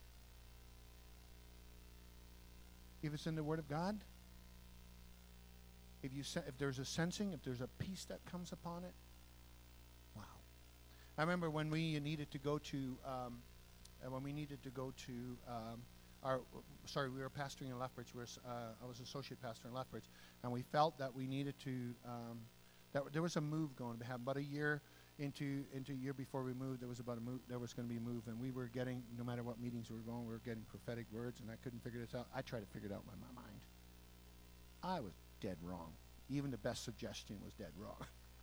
B: If it's in the Word of God, if you if there's a sensing, if there's a peace that comes upon it, wow. I remember when we needed to go to, um, when we needed to go to, um, our, sorry, we were pastoring in Lethbridge. We were, uh, I was associate pastor in Lethbridge, and we felt that we needed to, um, that there was a move going to happen. About a year into into a year before we moved, there was about a move. There was going to be a move, and we were getting, no matter what meetings we were going, we were getting prophetic words, and I couldn't figure this out. I tried to figure it out in my mind. I was dead wrong. Even the best suggestion was dead wrong.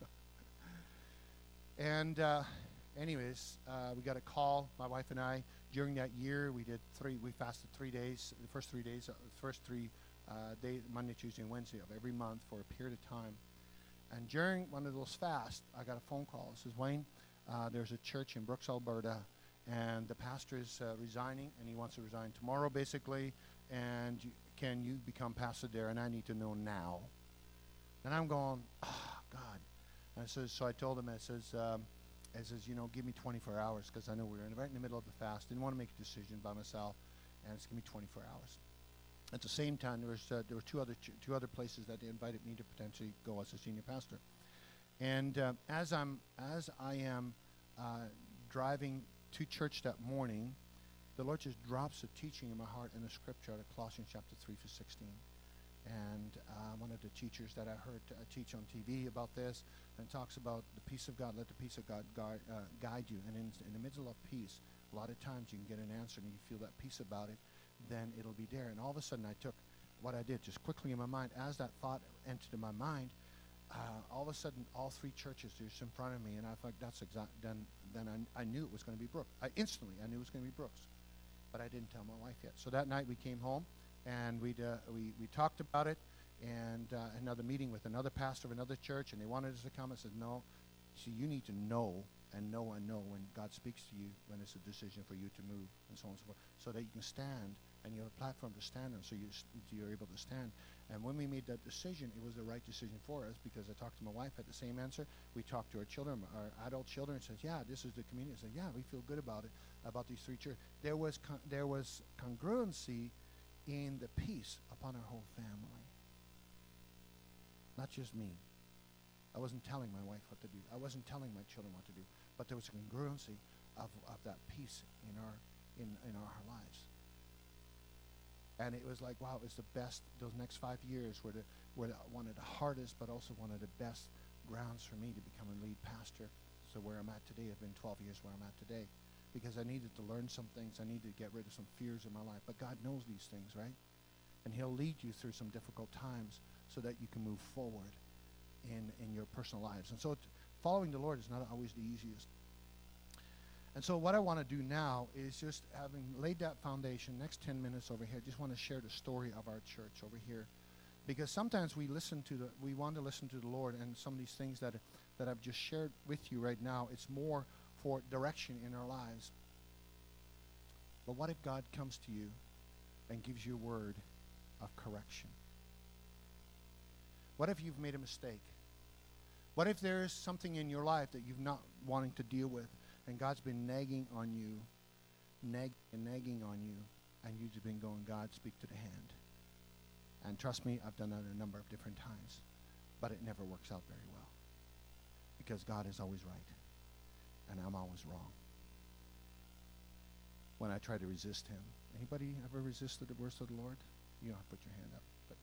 B: and uh, anyways, uh, we got a call. My wife and I, during that year, we did three. We fasted three days. The first three days, uh, the first three uh, days, Monday, Tuesday, and Wednesday of every month for a period of time. And during one of those fasts, I got a phone call. It says, Wayne, uh, there's a church in Brooks, Alberta, and the pastor is uh, resigning, and he wants to resign tomorrow, basically, and you, can you become pastor there? And I need to know now. And I'm going, oh, God. And I says, so I told him, I says, um, I says, you know, give me twenty-four hours, because I know we were in, right in the middle of the fast. Didn't want to make a decision by myself, and it's give me twenty-four hours. At the same time, there was uh, there were two other ch- two other places that they invited me to potentially go as a senior pastor. And uh, as I'm as I am uh, driving to church that morning, the Lord just drops a teaching in my heart in a scripture out of Colossians chapter three to sixteen. And uh, one of the teachers that I heard uh, teach on T V about this, and talks about the peace of God. Let the peace of God guide, uh, guide you. And in, in the middle of peace, a lot of times you can get an answer and you feel that peace about it, then it'll be there. And all of a sudden I took what I did just quickly in my mind. As that thought entered in my mind, uh, all of a sudden all three churches just in front of me, and I thought, that's exact. Then, then I, I knew it was going to be Brooks. I instantly I knew it was going to be Brooks, but I didn't tell my wife yet. So that night we came home, and we uh, we we talked about it, and uh, another meeting with another pastor of another church, and they wanted us to come. I said, no, see, you need to know and know and know when God speaks to you, when it's a decision for you to move, and so on and so forth, so that you can stand, and you have a platform to stand on, so you, you're able to stand. And when we made that decision, it was the right decision for us, because I talked to my wife, had the same answer. We talked to our children, our adult children, and said, yeah, this is the community. I said, yeah, we feel good about it, about these three churches. There was, con- there was congruency in the peace upon our whole family. Not just me. I wasn't telling my wife what to do. I wasn't telling my children what to do. But there was a congruency of, of that peace in our in, in our lives. And it was like, wow, it was the best. Those next five years were, the, were the, one of the hardest, but also one of the best grounds for me to become a lead pastor. So where I'm at today, I've been twelve years where I'm at today. Because I needed to learn some things. I needed to get rid of some fears in my life. But God knows these things, right? And he'll lead you through some difficult times so that you can move forward in, in your personal lives. And so t- following the Lord is not always the easiest. And so what I want to do now is, just having laid that foundation, next ten minutes over here, just want to share the story of our church over here. Because sometimes we listen to the, we want to listen to the Lord, and some of these things that, that I've just shared with you right now, it's more for direction in our lives. But what if God comes to you and gives you a word of correction? What if you've made a mistake? What if there is something in your life that you've not wanting to deal with, and God's been nagging on you, nag and nagging on you, and you've just been going, God, speak to the hand. And trust me, I've done that a number of different times, but it never works out very well, because God is always right, and I'm always wrong when I try to resist him. Anybody ever resisted the words of the Lord? You don't have to put your hand up. But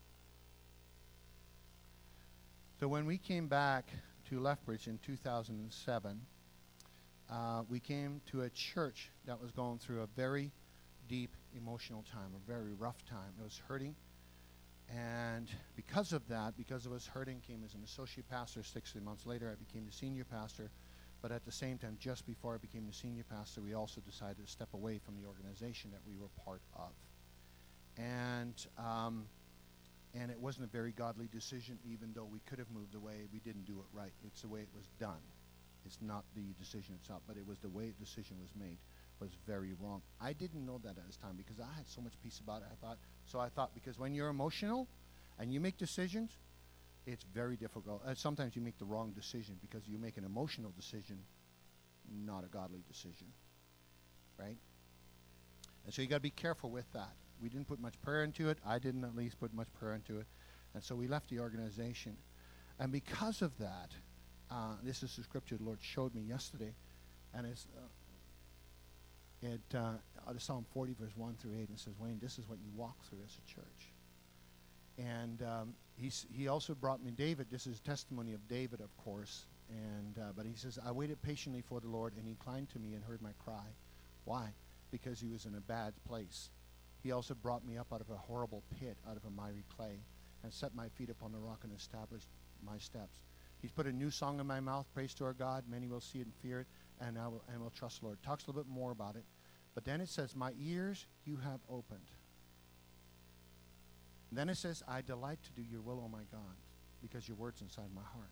B: so when we came back to Lethbridge in two thousand seven, uh, we came to a church that was going through a very deep emotional time, a very rough time. It was hurting. And because of that, because it was hurting, came as an associate pastor. sixteen months later, I became the senior pastor. But at the same time, just before I became the senior pastor, we also decided to step away from the organization that we were part of. And um, and it wasn't a very godly decision, even though we could have moved away. We didn't do it right. It's the way it was done. It's not the decision itself, but it was the way the decision was made was very wrong. I didn't know that at this time, because I had so much peace about it. I thought, so I thought, because when you're emotional and you make decisions, it's very difficult. Uh, sometimes you make the wrong decision because you make an emotional decision, not a godly decision, right? And so you got to be careful with that. We didn't put much prayer into it. I didn't at least put much prayer into it. And so we left the organization. And because of that, uh, this is the scripture the Lord showed me yesterday, and it's uh, it uh, Psalm forty, verse one through eight, and it says, Wayne, this is what you walk through as a church. And um, he's, he also brought me David. This is testimony of David, of course. And uh, but he says, I waited patiently for the Lord, and he inclined to me and heard my cry. Why? Because he was in a bad place. He also brought me up out of a horrible pit, out of a miry clay, and set my feet upon the rock and established my steps. He's put a new song in my mouth, praise to our God. Many will see it and fear it, and I will, and will trust the Lord. Talks a little bit more about it. But then it says, my ears you have opened. Then it says, I delight to do your will, O my God, because your word's inside my heart.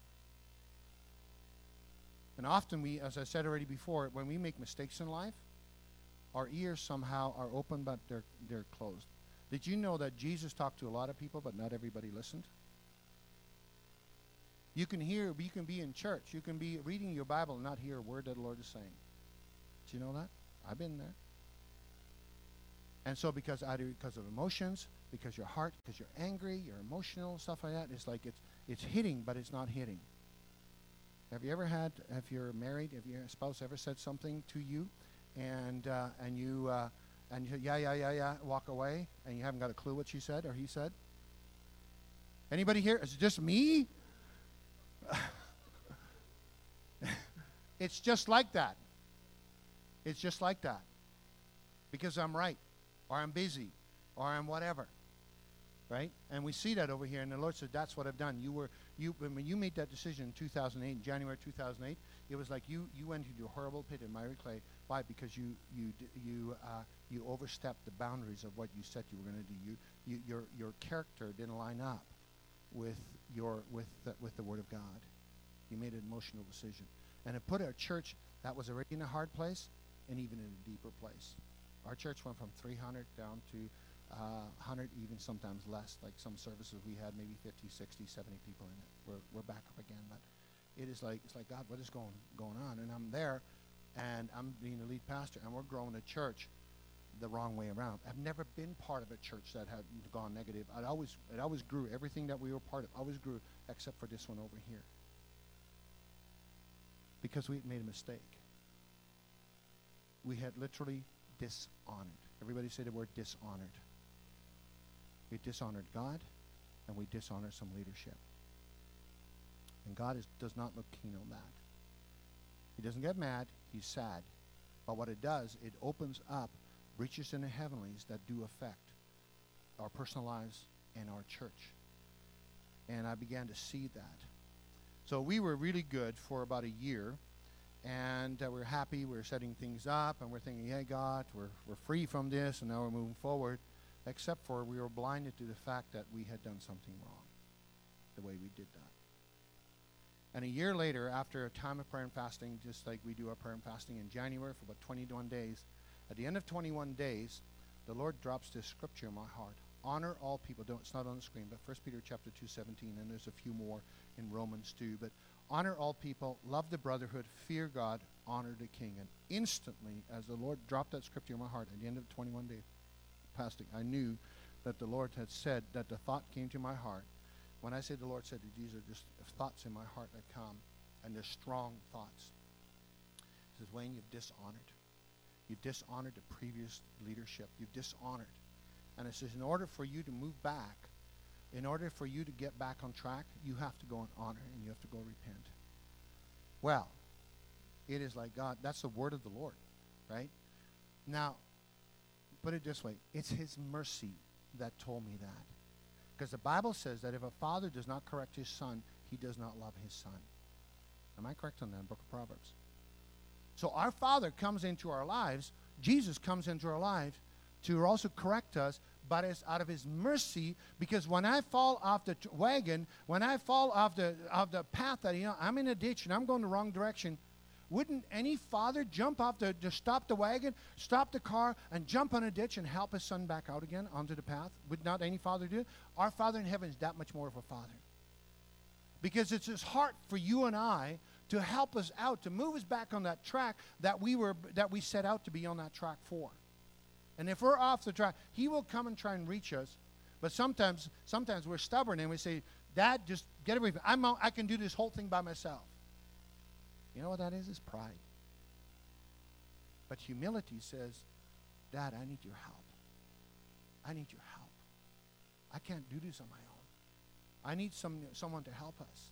B: And often we, as I said already before, when we make mistakes in life, our ears somehow are open, but they're, they're closed. Did you know that Jesus talked to a lot of people, but not everybody listened? You can hear, you can be in church, you can be reading your Bible and not hear a word that the Lord is saying. Do you know that? I've been there. And so because either because of emotions, because your heart, because you're angry, you're emotional, stuff like that, it's like it's it's hitting, but it's not hitting. Have you ever had, if you're married, have your spouse ever said something to you, and uh, and you uh, and you say, yeah, yeah, yeah, yeah, walk away, and you haven't got a clue what she said or he said? Anybody here? Is it just me? It's just like that. It's just like that. Because I'm right, or I'm busy, or I'm whatever. Right? And we see that over here, and the Lord said, that's what I've done. You were, you when you made that decision in two thousand eight, in January two thousand eight, it was like you, you went into a horrible pit in miry clay. Why? Because you you you uh, you overstepped the boundaries of what you said you were going to do. You, you your your character didn't line up with your with the, with the Word of God. You made an emotional decision. And it put our church that was already in a hard place and even in a deeper place. Our church went from three hundred down to uh, one hundred, even sometimes less. Like some services we had maybe fifty, sixty, seventy people in it. We're, we're back up again. But it is like, it's like, God, what is going, going on? And I'm there, and I'm being the lead pastor, and we're growing a church the wrong way around. I've never been part of a church that had gone negative. I'd always, it always grew. Everything that we were part of always grew, except for this one over here. Because we had made a mistake. We had literally dishonored. Everybody say the word dishonored. We dishonored God, and we dishonored some leadership. And God is, does not look keen on that. He doesn't get mad. He's sad. But what it does, it opens up breaches in the heavenlies that do affect our personal lives and our church. And I began to see that. So we were really good for about a year. And uh, we're happy. We're setting things up. And we're thinking, hey, God, we're, we're free from this. And now we're moving forward. Except for we were blinded to the fact that we had done something wrong. The way we did that. And a year later, after a time of prayer and fasting, just like we do our prayer and fasting in January for about twenty-one days, at the end of twenty-one days, the Lord drops this scripture in my heart. Honor all people. Don't, it's not on the screen, but First Peter chapter two seventeen, and there's a few more in Romans too. But honor all people, love the brotherhood, fear God, honor the king. And instantly, as the Lord dropped that scripture in my heart at the end of the twenty-one day fasting, I knew that the Lord had said, that the thought came to my heart. When I say the Lord said, these are just thoughts in my heart that come, and they're strong thoughts. He says, Wayne, you've dishonored. You've dishonored the previous leadership. You've dishonored. And it says, in order for you to move back, in order for you to get back on track, you have to go and honor, and you have to go repent. Well, it is like God, that's the word of the Lord, right? Now, put it this way. It's his mercy that told me that. Because the Bible says that if a father does not correct his son, he does not love his son. Am I correct on that in the book of Proverbs? So our Father comes into our lives. Jesus comes into our lives to also correct us, but it's out of his mercy, because when I fall off the t- wagon, when I fall off the, off the path that, you know, I'm in a ditch and I'm going the wrong direction, wouldn't any father jump off the, to stop the wagon, stop the car, and jump on a ditch and help his son back out again onto the path? Would not any father do it? Our Father in heaven is that much more of a father. Because it's his heart for you and I to help us out, to move us back on that track that we were that we set out to be on that track for. And if we're off the track, he will come and try and reach us. But sometimes sometimes we're stubborn and we say, Dad, just get away from me. I'm out, I can do this whole thing by myself. You know what that is? It's pride. But humility says, Dad, I need your help. I need your help. I can't do this on my own. I need some, someone to help us.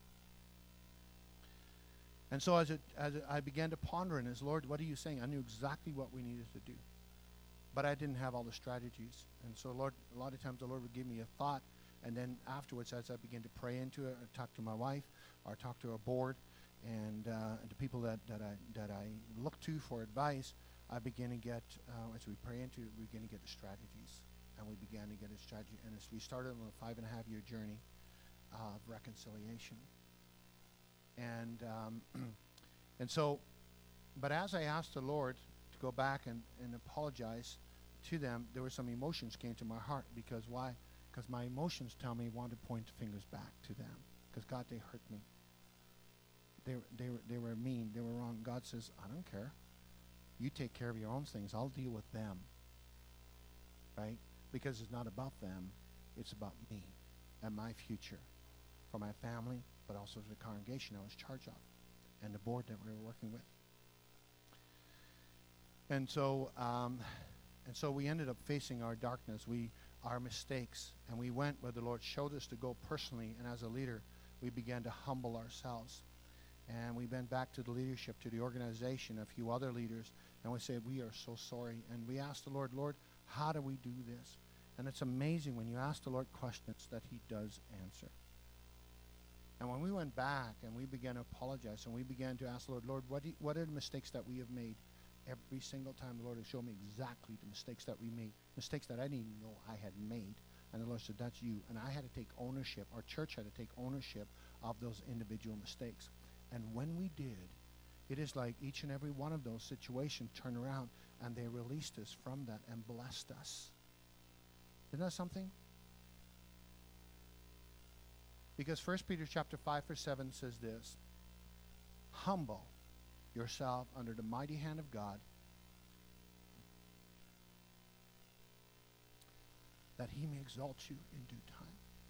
B: And so as, it, as it, I began to ponder in this, Lord, what are you saying? I knew exactly what we needed to do. But I didn't have all the strategies. And so, Lord, a lot of times the Lord would give me a thought, and then afterwards, as I began to pray into it, I talk to my wife, or talk to our board, and uh, the people that, that, I, that I look to for advice, I began to get, uh, as we pray into it, we began to get the strategies. And we began to get a strategy. And as we started on a five and a half year journey of reconciliation. And um, and so, but as I asked the Lord to go back and, and apologize to them, there were some emotions came to my heart. Because why? Because my emotions tell me want to point fingers back to them. Because God, they hurt me. They, they, were, they were mean. They were wrong. God says, I don't care. You take care of your own things. I'll deal with them. Right? Because it's not about them. It's about me and my future for my family, but also the congregation I was charged of and the board that we were working with. And so, um, and so we ended up facing our darkness, we, our mistakes, and we went where the Lord showed us to go personally. And as a leader, we began to humble ourselves. And we went back to the leadership, to the organization, a few other leaders, and we said, we are so sorry. And we asked the Lord, Lord, how do we do this? And it's amazing when you ask the Lord questions that he does answer. And when we went back and we began to apologize and we began to ask the Lord, Lord, what, do you, what are the mistakes that we have made? Every single time the Lord has shown me exactly the mistakes that we made, mistakes that I didn't even know I had made. And the Lord said, that's you. And I had to take ownership. Our church had to take ownership of those individual mistakes. And when we did, it is like each and every one of those situations turn around and they released us from that and blessed us. Isn't that something? Because First Peter chapter five verse seven says this, humble yourself under the mighty hand of God, that he may exalt you in due time.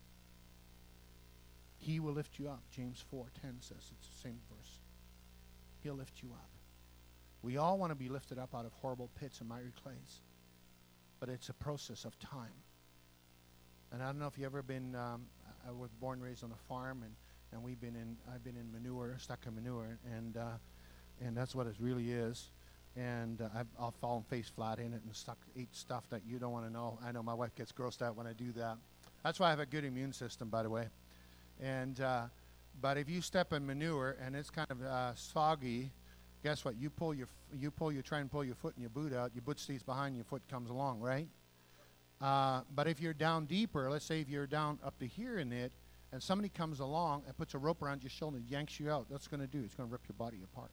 B: He will lift you up. James four ten says, it's the same verse. He'll lift you up. We all want to be lifted up out of horrible pits and miry clays, but it's a process of time. And I don't know if you've ever been, um, I was born and raised on a farm, and, and we've been in, I've been in manure, stuck in manure, and uh, and that's what it really is. And uh, I've, I've fallen face flat in it and stuck, ate stuff that you don't want to know. I know my wife gets grossed out when I do that. That's why I have a good immune system, by the way. And uh, but if you step in manure and it's kind of uh, soggy, guess what? You pull your, you pull, you try and pull your foot and your boot out. Your boot stays behind, your foot comes along, right? Uh, but if you're down deeper, let's say if you're down up to here in it, and somebody comes along and puts a rope around your shoulder and yanks you out, what's it going to do? It's going to rip your body apart.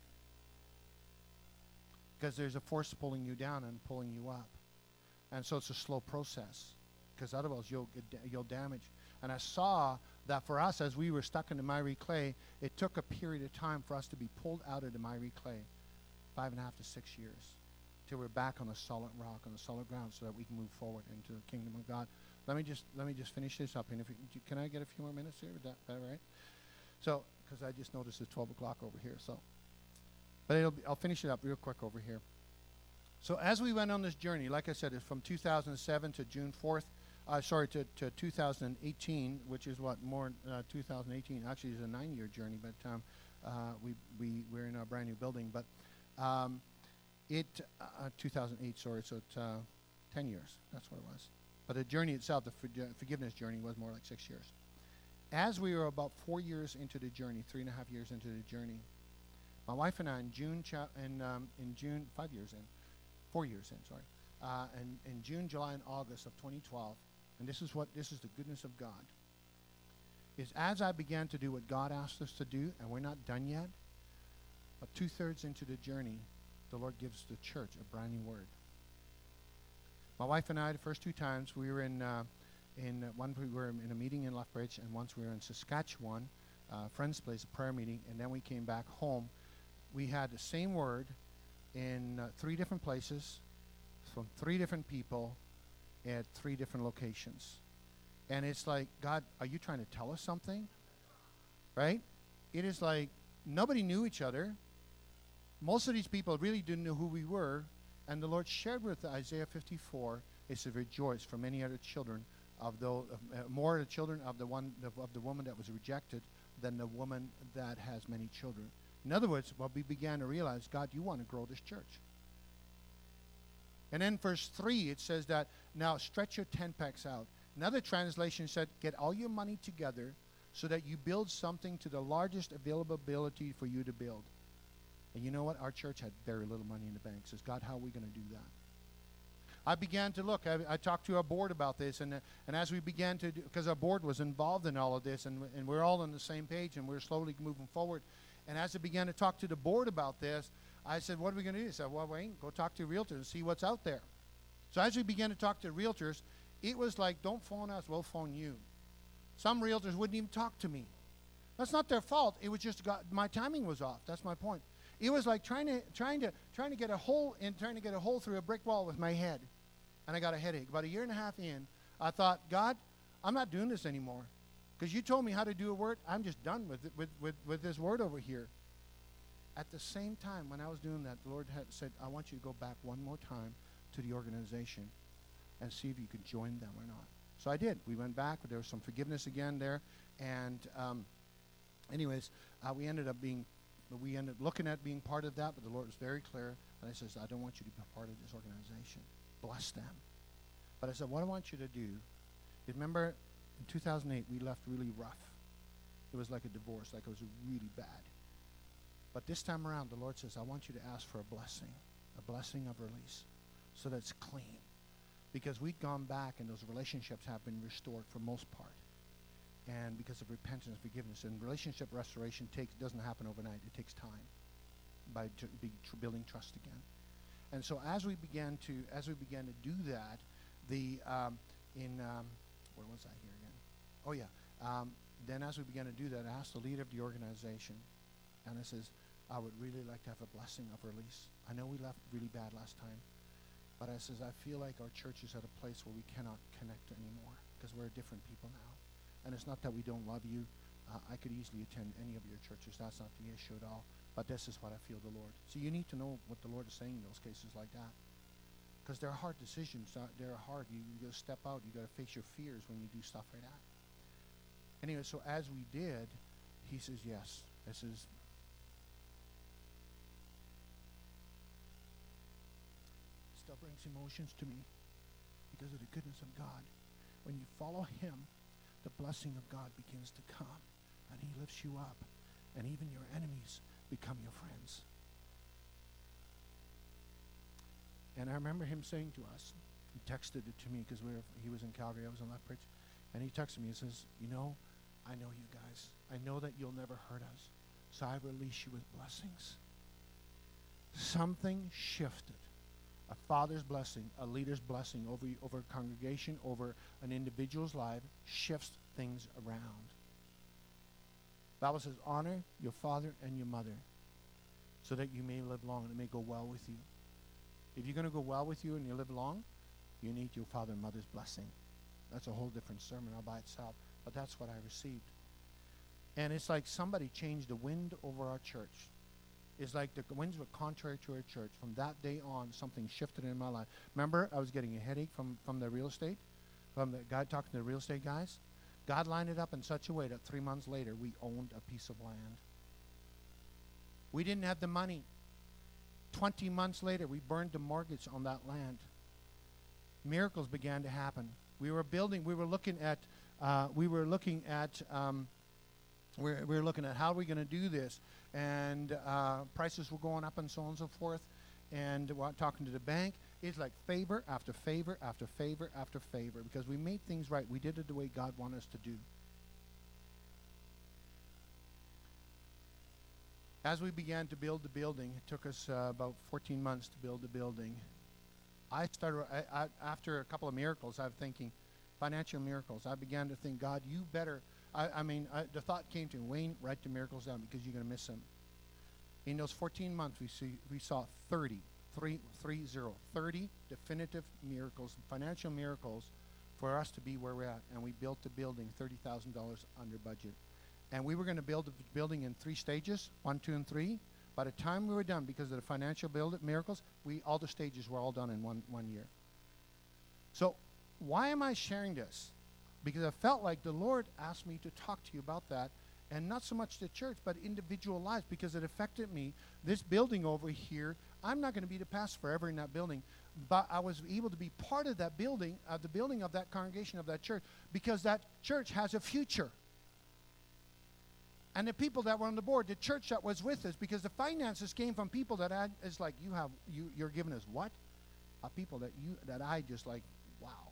B: Because there's a force pulling you down and pulling you up. And so it's a slow process, because otherwise you'll get da- you'll damage. And I saw that for us, as we were stuck in the miry clay, it took a period of time for us to be pulled out of the miry clay, five and a half to six years, till we're back on a solid rock, on a solid ground, so that we can move forward into the kingdom of God. Let me just let me just finish this up. And if you, can I get a few more minutes here? Is that, that right? So, because I just noticed it's twelve o'clock over here. So, but it'll be, I'll finish it up real quick over here. So as we went on this journey, like I said, it's from two thousand seven to June fourth. Uh, sorry, to, to two thousand eighteen, which is what more uh, two thousand eighteen. Actually, it's a nine-year journey, but um, uh, we we we're in our brand new building. But um, it uh, two thousand eight. Sorry, so it's uh, ten years. That's what it was. But the journey itself, the for- forgiveness journey, was more like six years. As we were about four years into the journey, three and a half years into the journey, my wife and I, in June, cha- in, um, in June, five years in, four years in, sorry, uh, and in June, July, and August of twenty twelve, and this is what this is the goodness of God, is as I began to do what God asked us to do, and we're not done yet, but two-thirds into the journey, the Lord gives the church a brand new word. My wife and I, the first two times, we were in, uh, in uh, one we were in a meeting in Lethbridge, and once we were in Saskatchewan, uh, friend's place, a prayer meeting, and then we came back home. We had the same word in uh, three different places, from three different people, at three different locations. And it's like, God, are you trying to tell us something? Right? It is like nobody knew each other. Most of these people really didn't know who we were. And the Lord shared with Isaiah fifty-four, it says, rejoice for many other children of those, uh, more of the children of the one of, of the woman that was rejected than the woman that has many children. In other words, what we began to realize, God, you want to grow this church. And then verse three, it says that, now stretch your tent pegs out. Another translation said, get all your money together so that you build something to the largest availability for you to build. And you know what? Our church had very little money in the bank. Says, God, how are we going to do that? I began to look. I, I talked to our board about this, and uh, and as we began to do, because our board was involved in all of this, and, and we're all on the same page, and we're slowly moving forward. And as I began to talk to the board about this, I said, what are we going to do? He said, well, Wayne, go talk to realtors and see what's out there. So as we began to talk to realtors, it was like, don't phone us, we'll phone you. Some realtors wouldn't even talk to me. That's not their fault. It was just, God, my timing was off. That's my point. It was like trying to trying to trying to get a hole in trying to get a hole through a brick wall with my head, and I got a headache. About a year and a half in, I thought, God, I'm not doing this anymore, because you told me how to do a word. I'm just done with it, with, with with this word over here. At the same time, when I was doing that, the Lord had said, I want you to go back one more time to the organization and see if you could join them or not. So I did. We went back. There was some forgiveness again there, and um, anyways, uh, we ended up being. But we ended up looking at being part of that, but the Lord was very clear. And I says, I don't want you to be part of this organization. Bless them. But I said, what I want you to do, is remember in two thousand eight, we left really rough. It was like a divorce, like it was really bad. But this time around, the Lord says, I want you to ask for a blessing, a blessing of release, so that it's clean. Because we'd gone back, and those relationships have been restored for most part. And because of repentance and forgiveness. And relationship restoration takes doesn't happen overnight. It takes time. by tr- be tr- building trust again. And so as we began to as we began to do that, the um, in um, where was I here again? Oh yeah. Um, then as we began to do that, I asked the leader of the organization, and I says, I would really like to have a blessing of release. I know we left really bad last time, but I says, I feel like our church is at a place where we cannot connect anymore because we're different people now. And it's not that we don't love you. Uh, I could easily attend any of your churches. That's not the issue at all. But this is what I feel the Lord. So you need to know what the Lord is saying in those cases like that. Because they're hard decisions. Uh, they're hard. You, you got to step out. You got to face your fears when you do stuff like that. Anyway, so as we did, he says, yes, this is... Still brings emotions to me because of the goodness of God. When you follow him, the blessing of God begins to come, and he lifts you up, and even your enemies become your friends. And I remember him saying to us, he texted it to me because we were, he was in Calgary, I was in Lethbridge, and he texted me, he says, you know, I know you guys. I know that you'll never hurt us, so I release you with blessings. Something shifted. A father's blessing, a leader's blessing over, over a congregation, over an individual's life, shifts things around. The Bible says, honor your father and your mother so that you may live long and it may go well with you. If you're going to go well with you and you live long, you need your father and mother's blessing. That's a whole different sermon all by itself, but that's what I received. And it's like somebody changed the wind over our church. It's like the winds were contrary to our church. From that day on, something shifted in my life. Remember, I was getting a headache from, from the real estate, from the guy talking to the real estate guys. God lined it up in such a way that three months later, we owned a piece of land. We didn't have the money. Twenty months later, we burned the mortgage on that land. Miracles began to happen. We were building. We were looking at. Uh, we were looking at. Um, we we're, we're looking at how are we going to do this, and uh, prices were going up and so on and so forth. And while talking to the bank, it's like favor after favor after favor after favor because we made things right. We did it the way God wanted us to do. As we began to build the building, it took us uh, about fourteen months to build the building. I started, I, I, after a couple of miracles, I was thinking, financial miracles. I began to think, God, you better, I, I mean, I, the thought came to me, Wayne, write the miracles down because you're going to miss them. In those fourteen months, we see we saw thirty, three, three, zero, thirty definitive miracles, financial miracles for us to be where we're at. And we built the building thirty thousand dollars under budget. And we were going to build the building in three stages, one, two, and three. By the time we were done, because of the financial build miracles, we all the stages were all done in one, one year. So why am I sharing this? Because I felt like the Lord asked me to talk to you about that, and not so much the church, but individual lives, because it affected me. This building over here, I'm not going to be the pastor forever in that building, but I was able to be part of that building, of uh, the building of that congregation, of that church, because that church has a future. And the people that were on the board, the church that was with us, because the finances came from people that had, it's like, you have, you, you're giving us what? A people that you, that I just like, wow.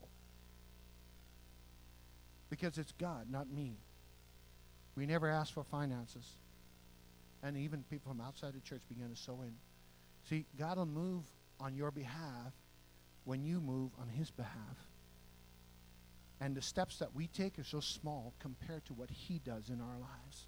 B: Because it's God, not me. We never asked for finances. And even people from outside the church began to sow in. See, God will move on your behalf when you move on his behalf. And the steps that we take are so small compared to what he does in our lives.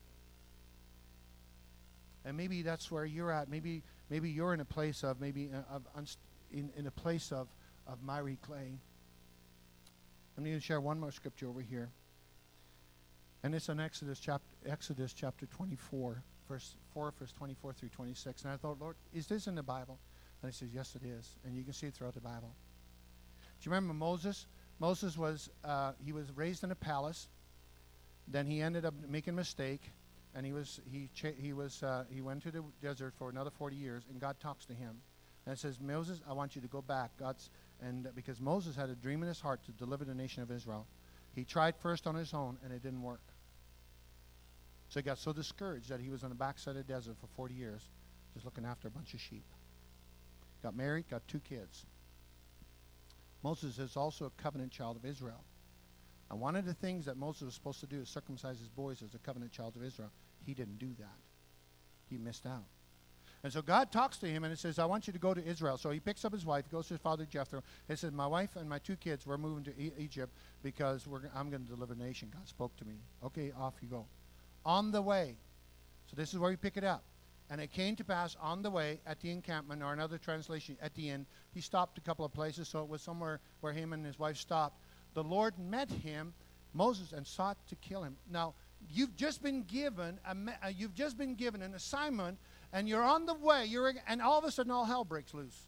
B: And maybe that's where you're at. Maybe maybe you're in a place of maybe uh, of unst- in, in a place of, of miry clay. I'm going to share one more scripture over here. And it's in Exodus chapter Exodus chapter twenty-four, verse four, verse twenty-four through twenty-six. And I thought, Lord, is this in the Bible? And he says, yes, it is. And you can see it throughout the Bible. Do you remember Moses? Moses was uh, he was raised in a palace. Then he ended up making a mistake. And he was he cha- he was uh, he went to the desert for another forty years, and God talks to him, and it says, Moses, I want you to go back. God's and uh, because Moses had a dream in his heart to deliver the nation of Israel, he tried first on his own, and it didn't work. So he got so discouraged that he was on the backside of the desert for forty years, just looking after a bunch of sheep. Got married, got two kids. Moses is also a covenant child of Israel. And one of the things that Moses was supposed to do is circumcise his boys as a covenant child of Israel. He didn't do that. He missed out. And so God talks to him and it says, I want you to go to Israel. So he picks up his wife, goes to his father Jethro. He says, my wife and my two kids, we're moving to e- Egypt because we're, I'm going to deliver the nation. God spoke to me. Okay, off you go. On the way. So this is where we pick it up. And it came to pass on the way at the encampment, or another translation, at the end. He stopped a couple of places, so it was somewhere where him and his wife stopped. The Lord met him, Moses, and sought to kill him. Now, you've just been given a, uh, you've just been given an assignment, and you're on the way, you're, and all of a sudden all hell breaks loose.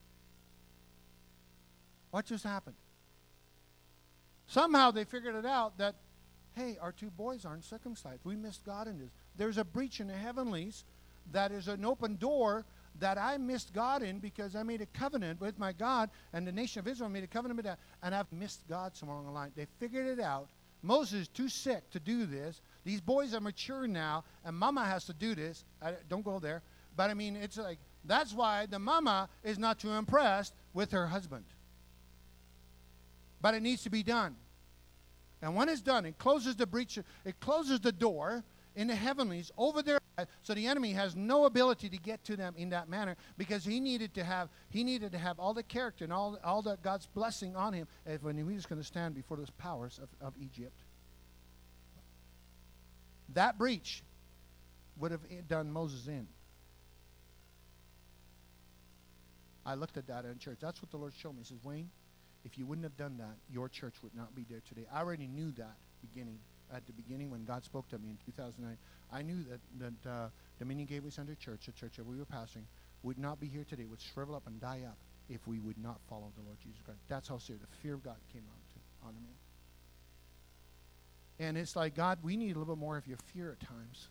B: What just happened? Somehow they figured it out that, hey, our two boys aren't circumcised. We missed God in this. There's a breach in the heavenlies that is an open door that I missed God in because I made a covenant with my God, and the nation of Israel made a covenant with that, and I've missed God somewhere along the line. They figured it out. Moses is too sick to do this. These boys are mature now, and mama has to do this. I, don't go there. But I mean, it's like, that's why the mama is not too impressed with her husband. But it needs to be done. And when it's done, it closes the breach, it closes the door in the heavenlies over there, so the enemy has no ability to get to them in that manner, because he needed to have he needed to have all the character and all all the God's blessing on him if when he was going to stand before those powers of, of Egypt. That breach would have done Moses in. I looked at that in church. That's what the Lord showed me. He says, Wayne, if you wouldn't have done that, your church would not be there today. I already knew that beginning. At the beginning when God spoke to me in two thousand nine, I knew that, that uh, Dominion Gateway Center Church, the church that we were pastoring, would not be here today, would shrivel up and die up if we would not follow the Lord Jesus Christ. That's how serious the fear of God came on to, on me. And it's like, God, we need a little bit more of your fear at times.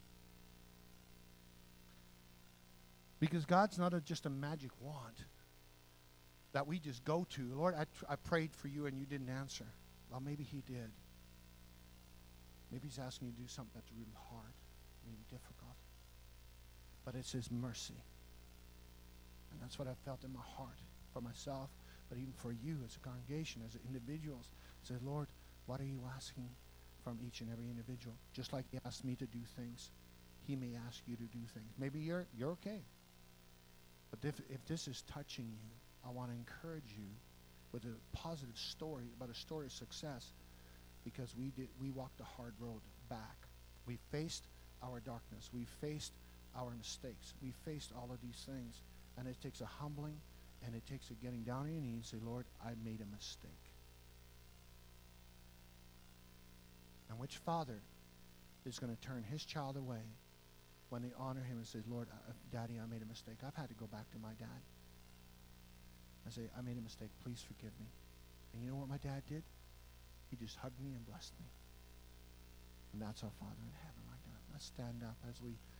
B: Because God's not a, just a magic wand that we just go to. Lord, I, tr- I prayed for you and you didn't answer. Well, maybe he did. Maybe he's asking you to do something that's really hard, really difficult. But it's his mercy. And that's what I felt in my heart for myself, but even for you as a congregation, as individuals. Say, Lord, what are you asking from each and every individual? Just like he asked me to do things, he may ask you to do things. Maybe you're you're okay. But if, if this is touching you, I want to encourage you with a positive story about a story of success. Because we did, we walked a hard road back. We faced our darkness. We faced our mistakes. We faced all of these things. And it takes a humbling, and it takes a getting down on your knees and say, Lord, I made a mistake. And which father is going to turn his child away when they honor him and say, Lord, uh, Daddy, I made a mistake. I've had to go back to my dad. I say, I made a mistake. Please forgive me. And you know what my dad did? He just hugged me and blessed me. And that's our Father in heaven like that. Let's stand up as we